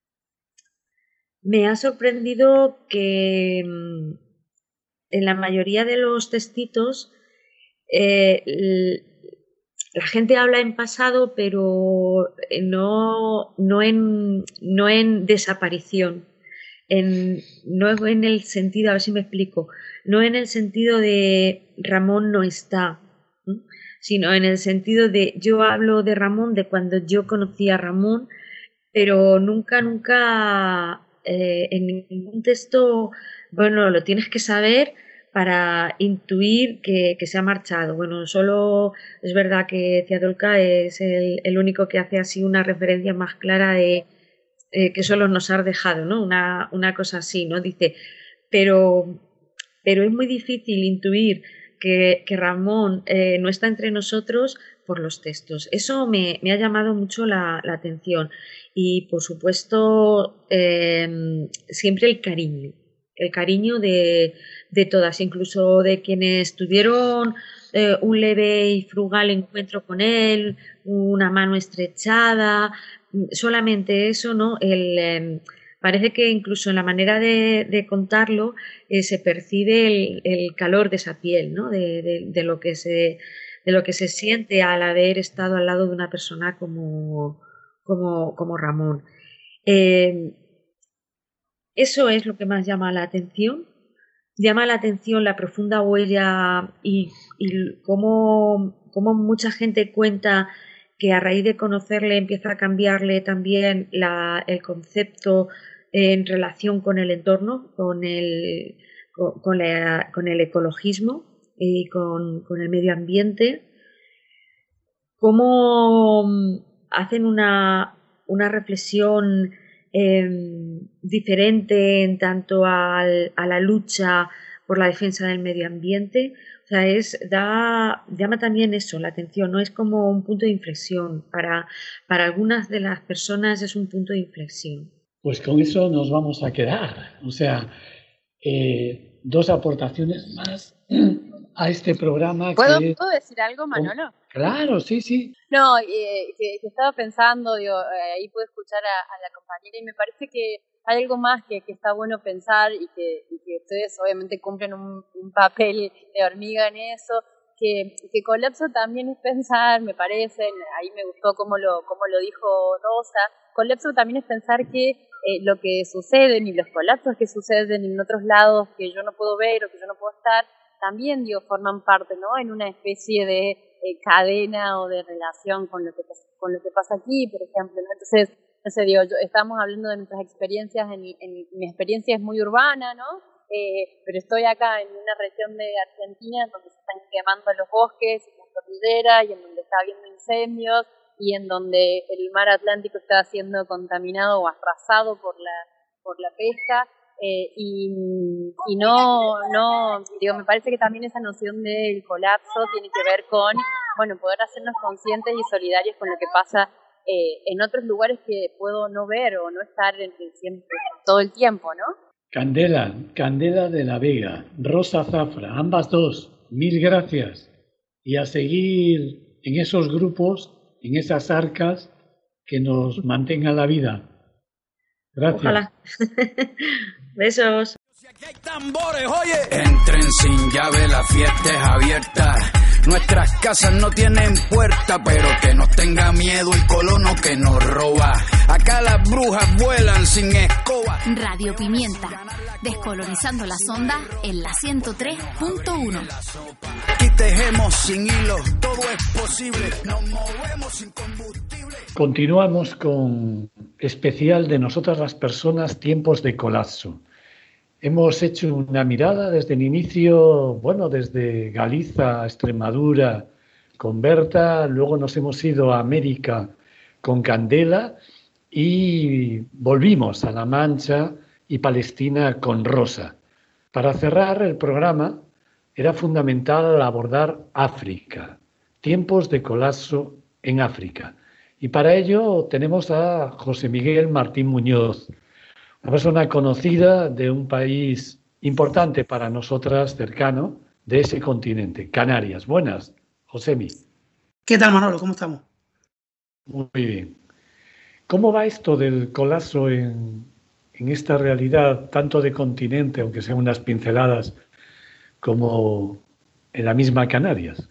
Me ha sorprendido que en la mayoría de los textitos eh, la gente habla en pasado, pero no, no, en, no en desaparición, en, no en el sentido, a ver si me explico, no en el sentido de Ramón no está, ¿no? Sino en el sentido de yo hablo de Ramón de cuando yo conocí a Ramón, pero nunca, nunca eh, en ningún texto, bueno, lo tienes que saber para intuir que, que se ha marchado. Bueno, solo es verdad que Ciadolca es el, el único que hace así una referencia más clara de eh, que solo nos ha dejado, ¿no? Una, una cosa así, ¿no? Dice, pero, pero es muy difícil intuir que, que Ramón eh, no está entre nosotros por los textos. Eso me, me ha llamado mucho la, la atención. Y, por supuesto, eh, siempre el cariño. El cariño de, de todas, incluso de quienes tuvieron eh, un leve y frugal encuentro con él, una mano estrechada, solamente eso, ¿no? El, eh, parece que incluso en la manera de, de contarlo eh, se percibe el, el calor de esa piel, ¿no? De, de, de, lo que se, de lo que se siente al haber estado al lado de una persona como, como, como Ramón. Eh, Eso es lo que más llama la atención. Llama la atención la profunda huella y, y cómo, cómo mucha gente cuenta que a raíz de conocerle empieza a cambiarle también la, el concepto en relación con el entorno, con el, con, con la, con el ecologismo y con, con el medio ambiente. Cómo hacen una, una reflexión Eh, diferente en tanto al, a la lucha por la defensa del medio ambiente, O sea, es, da, llama también eso, la atención, ¿no? Es como un punto de inflexión. Para, para algunas de las personas es un punto de inflexión. Pues con eso nos vamos a quedar. O sea, eh, dos aportaciones más a este programa. ¿Puedo, que... ¿puedo decir algo, Manolo? Claro, sí, sí. No, eh, que, que estaba pensando, digo, eh, ahí puedo escuchar a, a la compañera y me parece que hay algo más que, que está bueno pensar y que, y que ustedes obviamente cumplen un, un papel de hormiga en eso, que, que colapso también es pensar, me parece, ahí me gustó cómo lo, cómo lo dijo Rosa, colapso también es pensar que eh, lo que sucede y los colapsos que suceden en otros lados que yo no puedo ver o que yo no puedo estar, también digo, forman parte, ¿no? En una especie de eh, cadena o de relación con lo que con lo que pasa aquí, por ejemplo, ¿no? Entonces, no sé, digo, yo, estamos hablando de nuestras experiencias, en, en, mi experiencia es muy urbana, ¿no? Eh, pero estoy acá en una región de Argentina donde se están quemando los bosques, las cordilleras, y en donde está habiendo incendios, y en donde el mar Atlántico está siendo contaminado o arrasado por la, por la pesca. Eh, y, y no, no, digo, me parece que también esa noción del colapso tiene que ver con, bueno, poder hacernos conscientes y solidarios con lo que pasa eh, en otros lugares que puedo no ver o no estar en, en siempre, todo el tiempo, ¿no? Candela, Candela de la Vega, Rosa Zafra, ambas dos, mil gracias. Y a seguir en esos grupos, en esas arcas que nos mantengan la vida. Gracias. Ojalá. Besos. Si aquí hay tambores, oye. Entren sin llave, la fiesta es abierta. Nuestras casas no tienen puerta, pero que nos tenga miedo el colono que nos roba. Acá las brujas vuelan sin escoba. Radio Pimienta, descolonizando las ondas en la ciento tres punto uno. Aquí tejemos sin hilos, todo es posible. Nos movemos sin combustible. Continuamos con especial de nosotras las personas, tiempos de colapso. Hemos hecho una mirada desde el inicio, bueno, desde Galicia, Extremadura, con Berta, luego nos hemos ido a América con Candela y volvimos a La Mancha y Palestina con Rosa. Para cerrar el programa era fundamental abordar África, tiempos de colapso en África. Y para ello tenemos a José Miguel Martín Muñoz, una persona conocida de un país importante para nosotras, cercano, de ese continente, Canarias. Buenas, Josemi. ¿Qué tal, Manolo? ¿Cómo estamos? Muy bien. ¿Cómo va esto del colapso en, en esta realidad, tanto de continente, aunque sean unas pinceladas, como en la misma Canarias?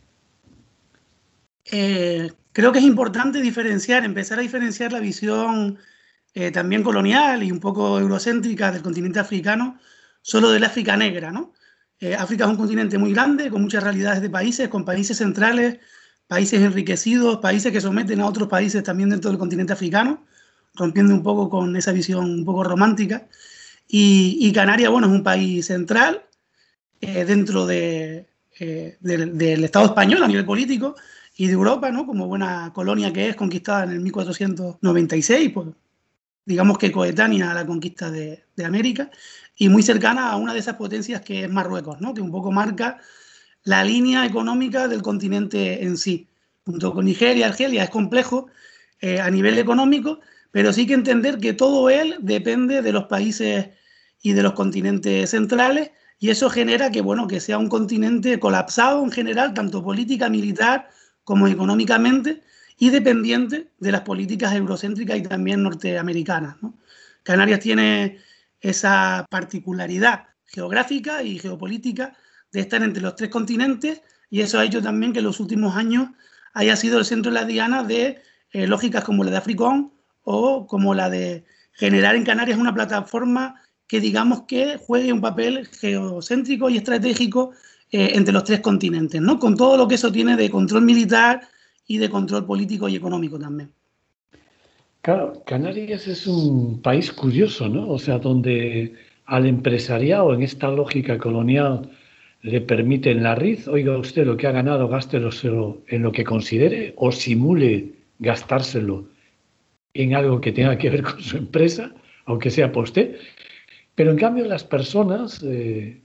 Eh, creo que es importante diferenciar, empezar a diferenciar la visión Eh, también colonial y un poco eurocéntrica del continente africano, solo del África negra, ¿no? Eh, África es un continente muy grande, con muchas realidades de países, con países centrales, países enriquecidos, países que someten a otros países también dentro del continente africano, rompiendo un poco con esa visión un poco romántica. Y, y Canarias, bueno, es un país central eh, dentro de, eh, del, del Estado español a nivel político y de Europa, ¿no? Como buena colonia que es, conquistada en el mil cuatrocientos noventa y seis, pues, digamos que coetánea a la conquista de, de América y muy cercana a una de esas potencias que es Marruecos, ¿no? Que un poco marca la línea económica del continente en sí. Junto con Nigeria, Argelia, es complejo eh, a nivel económico, pero sí que entender que todo él depende de los países y de los continentes centrales y eso genera que, bueno, que sea un continente colapsado en general, tanto política, militar como económicamente, y dependiente de las políticas eurocéntricas y también norteamericanas, ¿no? Canarias tiene esa particularidad geográfica y geopolítica de estar entre los tres continentes y eso ha hecho también que en los últimos años haya sido el centro de la diana de eh, lógicas como la de Africom o como la de generar en Canarias una plataforma que digamos que juegue un papel geocéntrico y estratégico eh, entre los tres continentes, ¿no? Con todo lo que eso tiene de control militar y de control político y económico también. Claro, Canarias es un país curioso, ¿no? O sea, donde al empresariado en esta lógica colonial le permiten la riz, oiga usted lo que ha ganado, gástelo en lo que considere o simule gastárselo en algo que tenga que ver con su empresa, aunque sea por usted. Pero en cambio las personas, eh,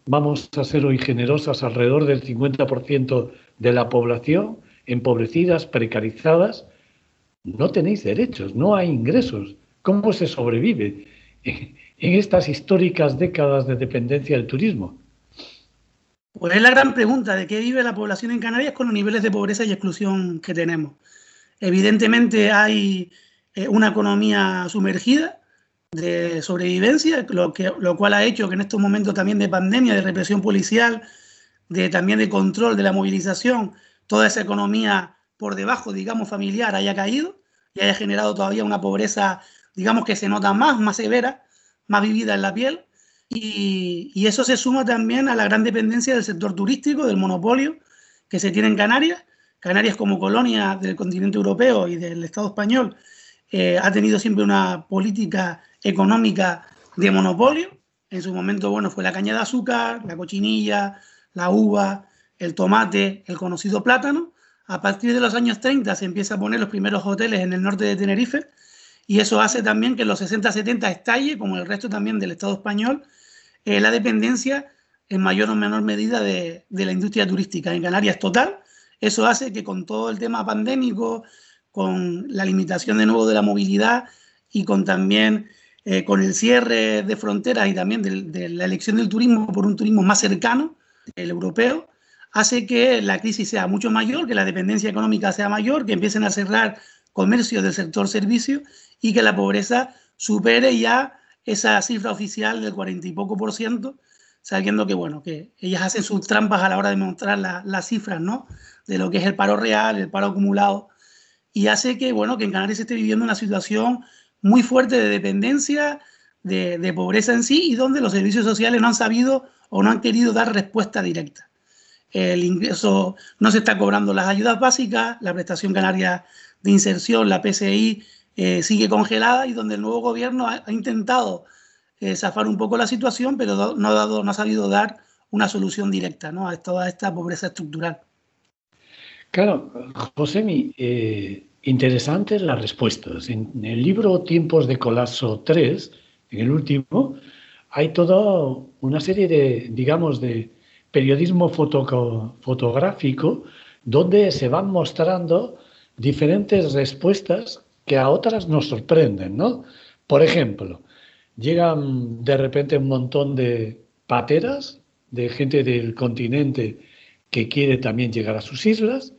vamos a ser hoy generosas, alrededor del cincuenta por ciento de la población, empobrecidas, precarizadas, no tenéis derechos, no hay ingresos. ¿Cómo se sobrevive en estas históricas décadas de dependencia del turismo? Pues es la gran pregunta de qué vive la población en Canarias con los niveles de pobreza y exclusión que tenemos. Evidentemente hay eh, una economía sumergida de sobrevivencia, lo, que, lo cual ha hecho que en estos momentos también de pandemia, de represión policial, de, también de control de la movilización, toda esa economía por debajo, digamos, familiar haya caído y haya generado todavía una pobreza, digamos, que se nota más, más severa, más vivida en la piel. Y, y eso se suma también a la gran dependencia del sector turístico, del monopolio que se tiene en Canarias. Canarias, como colonia del continente europeo y del Estado español, eh, ha tenido siempre una política económica de monopolio. En su momento, bueno, fue la caña de azúcar, la cochinilla, la uva, el tomate, el conocido plátano. A partir de los años treinta se empieza a poner los primeros hoteles en el norte de Tenerife y eso hace también que en los sesenta setenta estalle, como el resto también del Estado español, eh, la dependencia en mayor o menor medida de, de la industria turística. En Canarias total. Eso hace que con todo el tema pandémico, con la limitación de nuevo de la movilidad y con también eh, con el cierre de fronteras y también de, de la elección del turismo por un turismo más cercano, el europeo, hace que la crisis sea mucho mayor, que la dependencia económica sea mayor, que empiecen a cerrar comercios del sector servicio y que la pobreza supere ya esa cifra oficial del cuarenta y poco por ciento, sabiendo que, bueno, que ellas hacen sus trampas a la hora de mostrar la, las cifras, ¿no?, de lo que es el paro real, el paro acumulado, y hace que, bueno, que en Canarias se esté viviendo una situación muy fuerte de dependencia, de, de pobreza en sí, y donde los servicios sociales no han sabido o no han querido dar respuesta directa. El ingreso, no se está cobrando las ayudas básicas, la prestación canaria de inserción, la P C I, eh, sigue congelada, y donde el nuevo gobierno ha, ha intentado eh, zafar un poco la situación, pero no ha, dado, no ha sabido dar una solución directa, ¿no?, a toda esta pobreza estructural. Claro, Josemi, eh, interesantes las respuestas. En el libro Tiempos de Colapso tres, en el último, hay toda una serie de, digamos, de periodismo foto, fotográfico donde se van mostrando diferentes respuestas que a otras nos sorprenden, ¿no? Por ejemplo, llegan de repente un montón de pateras, de gente del continente que quiere también llegar a sus islas,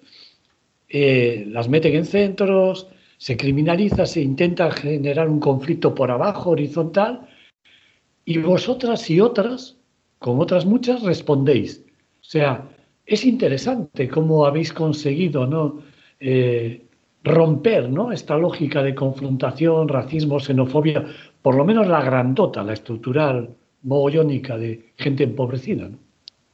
eh, las meten en centros, se criminaliza, se intenta generar un conflicto por abajo, horizontal, y vosotras y otras, con otras muchas, respondéis. O sea, es interesante cómo habéis conseguido, ¿no?, eh, romper, ¿no?, esta lógica de confrontación, racismo, xenofobia, por lo menos la grandota, la estructural, mogollónica de gente empobrecida, ¿no?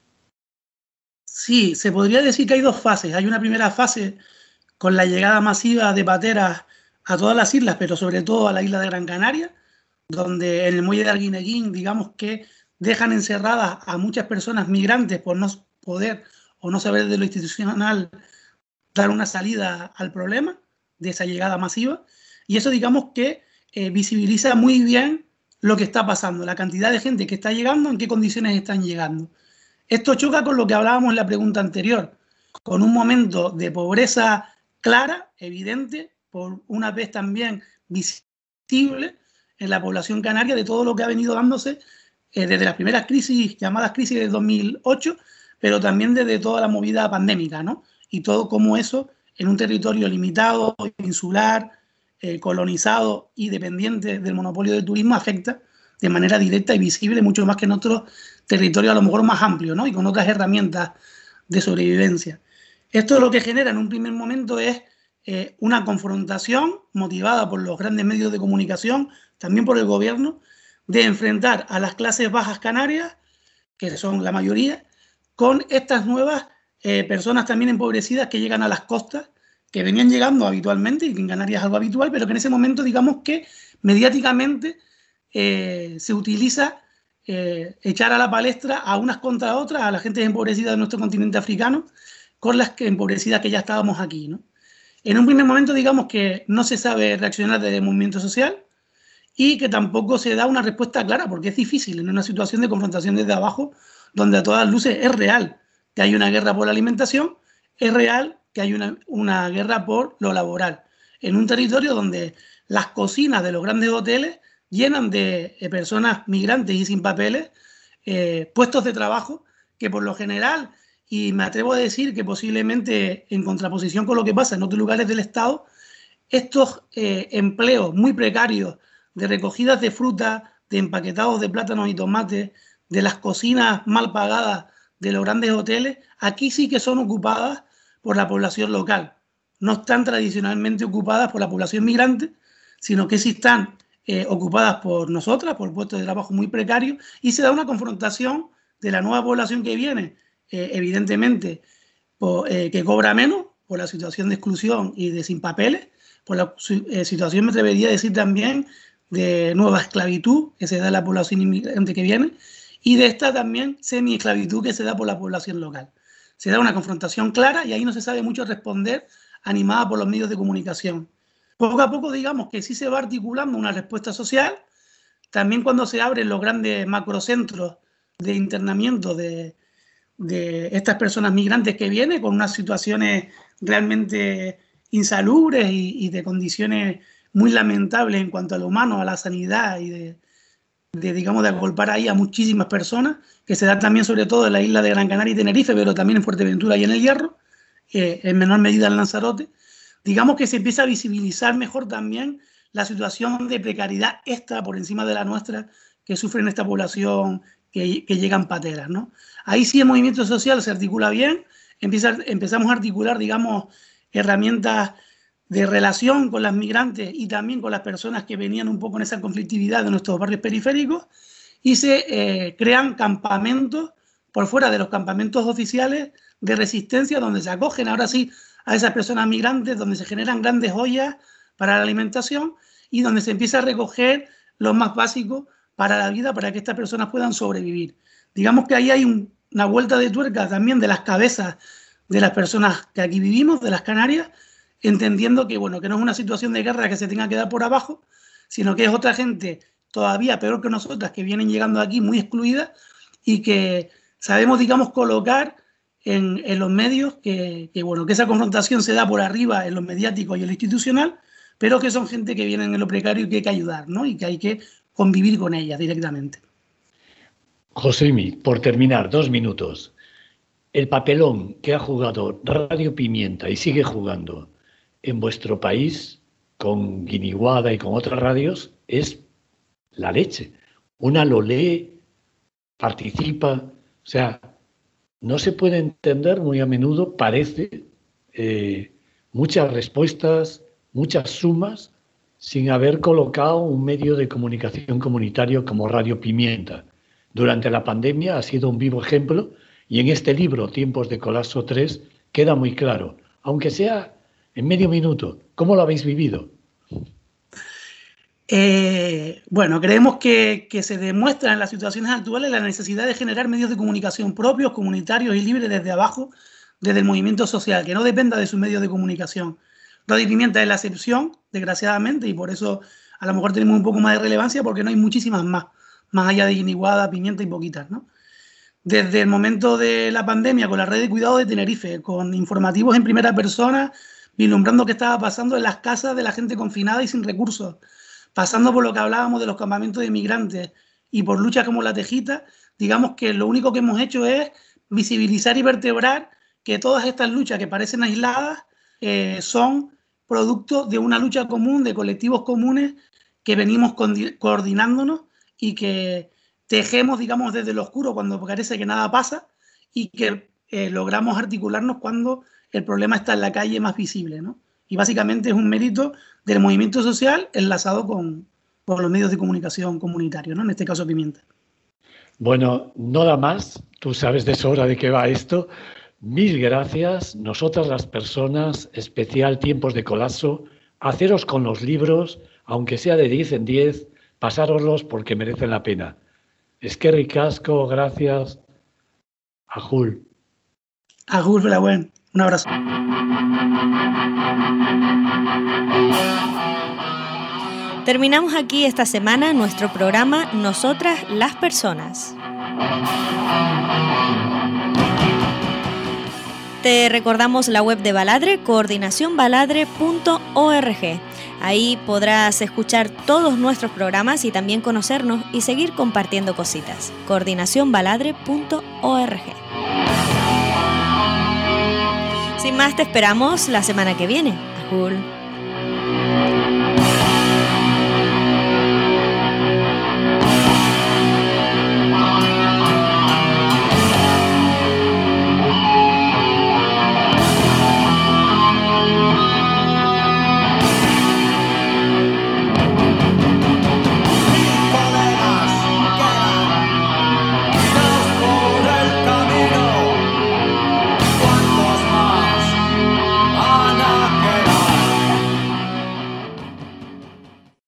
Sí, se podría decir que hay dos fases. Hay una primera fase con la llegada masiva de pateras a todas las islas, pero sobre todo a la isla de Gran Canaria, donde en el muelle de Arguineguín, digamos que dejan encerradas a muchas personas migrantes por no poder o no saber de lo institucional dar una salida al problema de esa llegada masiva. Y eso, digamos que eh, visibiliza muy bien lo que está pasando, la cantidad de gente que está llegando, en qué condiciones están llegando. Esto choca con lo que hablábamos en la pregunta anterior, con un momento de pobreza clara, evidente, por una vez también visible en la población canaria, de todo lo que ha venido dándose eh, desde las primeras crisis, llamadas crisis de dos mil ocho, pero también desde toda la movida pandémica, ¿no? Y todo como eso, en un territorio limitado, insular, eh, colonizado y dependiente del monopolio del turismo, afecta de manera directa y visible, mucho más que en otros territorios a lo mejor más amplios, ¿no?, y con otras herramientas de sobrevivencia. Esto lo que genera en un primer momento es eh, una confrontación motivada por los grandes medios de comunicación, también por el gobierno, de enfrentar a las clases bajas canarias, que son la mayoría, con estas nuevas eh, personas también empobrecidas que llegan a las costas, que venían llegando habitualmente, y que en Canarias es algo habitual, pero que en ese momento, digamos que mediáticamente eh, se utiliza eh, echar a la palestra a unas contra otras, a la gente empobrecida de nuestro continente africano, con las que empobrecidas que ya estábamos aquí, ¿no? En un primer momento, digamos que no se sabe reaccionar desde el movimiento social y que tampoco se da una respuesta clara, porque es difícil en una situación de confrontación desde abajo donde a todas luces es real que hay una guerra por la alimentación, es real que hay una, una guerra por lo laboral, en un territorio donde las cocinas de los grandes hoteles llenan de eh, personas migrantes y sin papeles, eh, puestos de trabajo que por lo general, y me atrevo a decir que posiblemente en contraposición con lo que pasa en otros lugares del Estado, estos eh, empleos muy precarios de recogidas de fruta, de empaquetados de plátanos y tomates, de las cocinas mal pagadas de los grandes hoteles, aquí sí que son ocupadas por la población local. No están tradicionalmente ocupadas por la población migrante, sino que sí están eh, ocupadas por nosotras, por puestos de trabajo muy precarios, y se da una confrontación de la nueva población que viene, eh, evidentemente, por, eh, que cobra menos por la situación de exclusión y de sin papeles, por la eh, situación, me atrevería a decir también, de nueva esclavitud que se da en la población inmigrante que viene, y de esta también semi-esclavitud que se da por la población local. Se da una confrontación clara y ahí no se sabe mucho responder, animada por los medios de comunicación. Poco a poco, digamos que sí se va articulando una respuesta social, también cuando se abren los grandes macrocentros de internamiento de, de estas personas migrantes que vienen con unas situaciones realmente insalubres y, y de condiciones muy lamentables en cuanto a lo humano, a la sanidad y de, de, digamos, de agolpar ahí a muchísimas personas, que se da también sobre todo en la isla de Gran Canaria y Tenerife, pero también en Fuerteventura y en El Hierro, eh, en menor medida en Lanzarote. Digamos que se empieza a visibilizar mejor también la situación de precariedad extra por encima de la nuestra que sufren esta población que, que llegan pateras, ¿no? Ahí sí el movimiento social se articula bien, empieza, empezamos a articular, digamos, herramientas de relación con las migrantes y también con las personas que venían un poco en esa conflictividad de nuestros barrios periféricos, y se eh, crean campamentos por fuera de los campamentos oficiales de resistencia, donde se acogen ahora sí a esas personas migrantes, donde se generan grandes ollas para la alimentación y donde se empieza a recoger lo más básico para la vida, para que estas personas puedan sobrevivir. Digamos que ahí hay un, una vuelta de tuerca también de las cabezas de las personas que aquí vivimos, de las Canarias, entendiendo que, bueno, que no es una situación de guerra que se tenga que dar por abajo, sino que es otra gente todavía peor que nosotras, que vienen llegando aquí muy excluidas y que sabemos, digamos, colocar en, en los medios que, que, bueno, que esa confrontación se da por arriba en lo mediático y en lo institucional, pero que son gente que vienen en lo precario y que hay que ayudar, ¿no? Y que hay que convivir con ellas directamente. Josemi, por terminar, dos minutos. El papelón que ha jugado Radio Pimienta y sigue jugando en vuestro país, con Guiniguada y con otras radios, es la leche. Una lo lee, participa, o sea, no se puede entender muy a menudo, parece, eh, muchas respuestas, muchas sumas, sin haber colocado un medio de comunicación comunitario como Radio Pimienta. Durante la pandemia ha sido un vivo ejemplo, y en este libro, Tiempos de Colapso tres, queda muy claro, aunque sea en medio minuto. ¿Cómo lo habéis vivido? Eh, bueno, creemos que, que se demuestra en las situaciones actuales la necesidad de generar medios de comunicación propios, comunitarios y libres desde abajo, desde el movimiento social, que no dependa de sus medios de comunicación. Radio Pimienta es la excepción, desgraciadamente, y por eso a lo mejor tenemos un poco más de relevancia, porque no hay muchísimas más, más allá de Guiniguada, Pimienta y poquitas, ¿no? Desde el momento de la pandemia, con la red de cuidado de Tenerife, con informativos en primera persona, vislumbrando qué estaba pasando en las casas de la gente confinada y sin recursos, pasando por lo que hablábamos de los campamentos de migrantes y por luchas como la Tejita, digamos que lo único que hemos hecho es visibilizar y vertebrar que todas estas luchas que parecen aisladas eh, son producto de una lucha común, de colectivos comunes que venimos coordinándonos y que tejemos, digamos, desde lo oscuro cuando parece que nada pasa y que eh, logramos articularnos cuando el problema está en la calle más visible, ¿no? Y básicamente es un mérito del movimiento social enlazado con, con los medios de comunicación comunitarios, ¿no? En este caso Pimienta. Bueno, nada más, tú sabes de sobra de qué va esto. Mil gracias, nosotras las personas, especial Tiempos de Colapso, haceros con los libros, aunque sea de diez en diez, pasároslos porque merecen la pena. Eskerrik asko, gracias. Ajul. Ajul, Belauen. Un abrazo. Terminamos aquí esta semana nuestro programa Nosotras las Personas. Te recordamos la web de Baladre, coordinación baladre punto org. Ahí podrás escuchar todos nuestros programas y también conocernos y seguir compartiendo cositas. coordinación baladre punto org. Sin más, te esperamos la semana que viene. Ajul.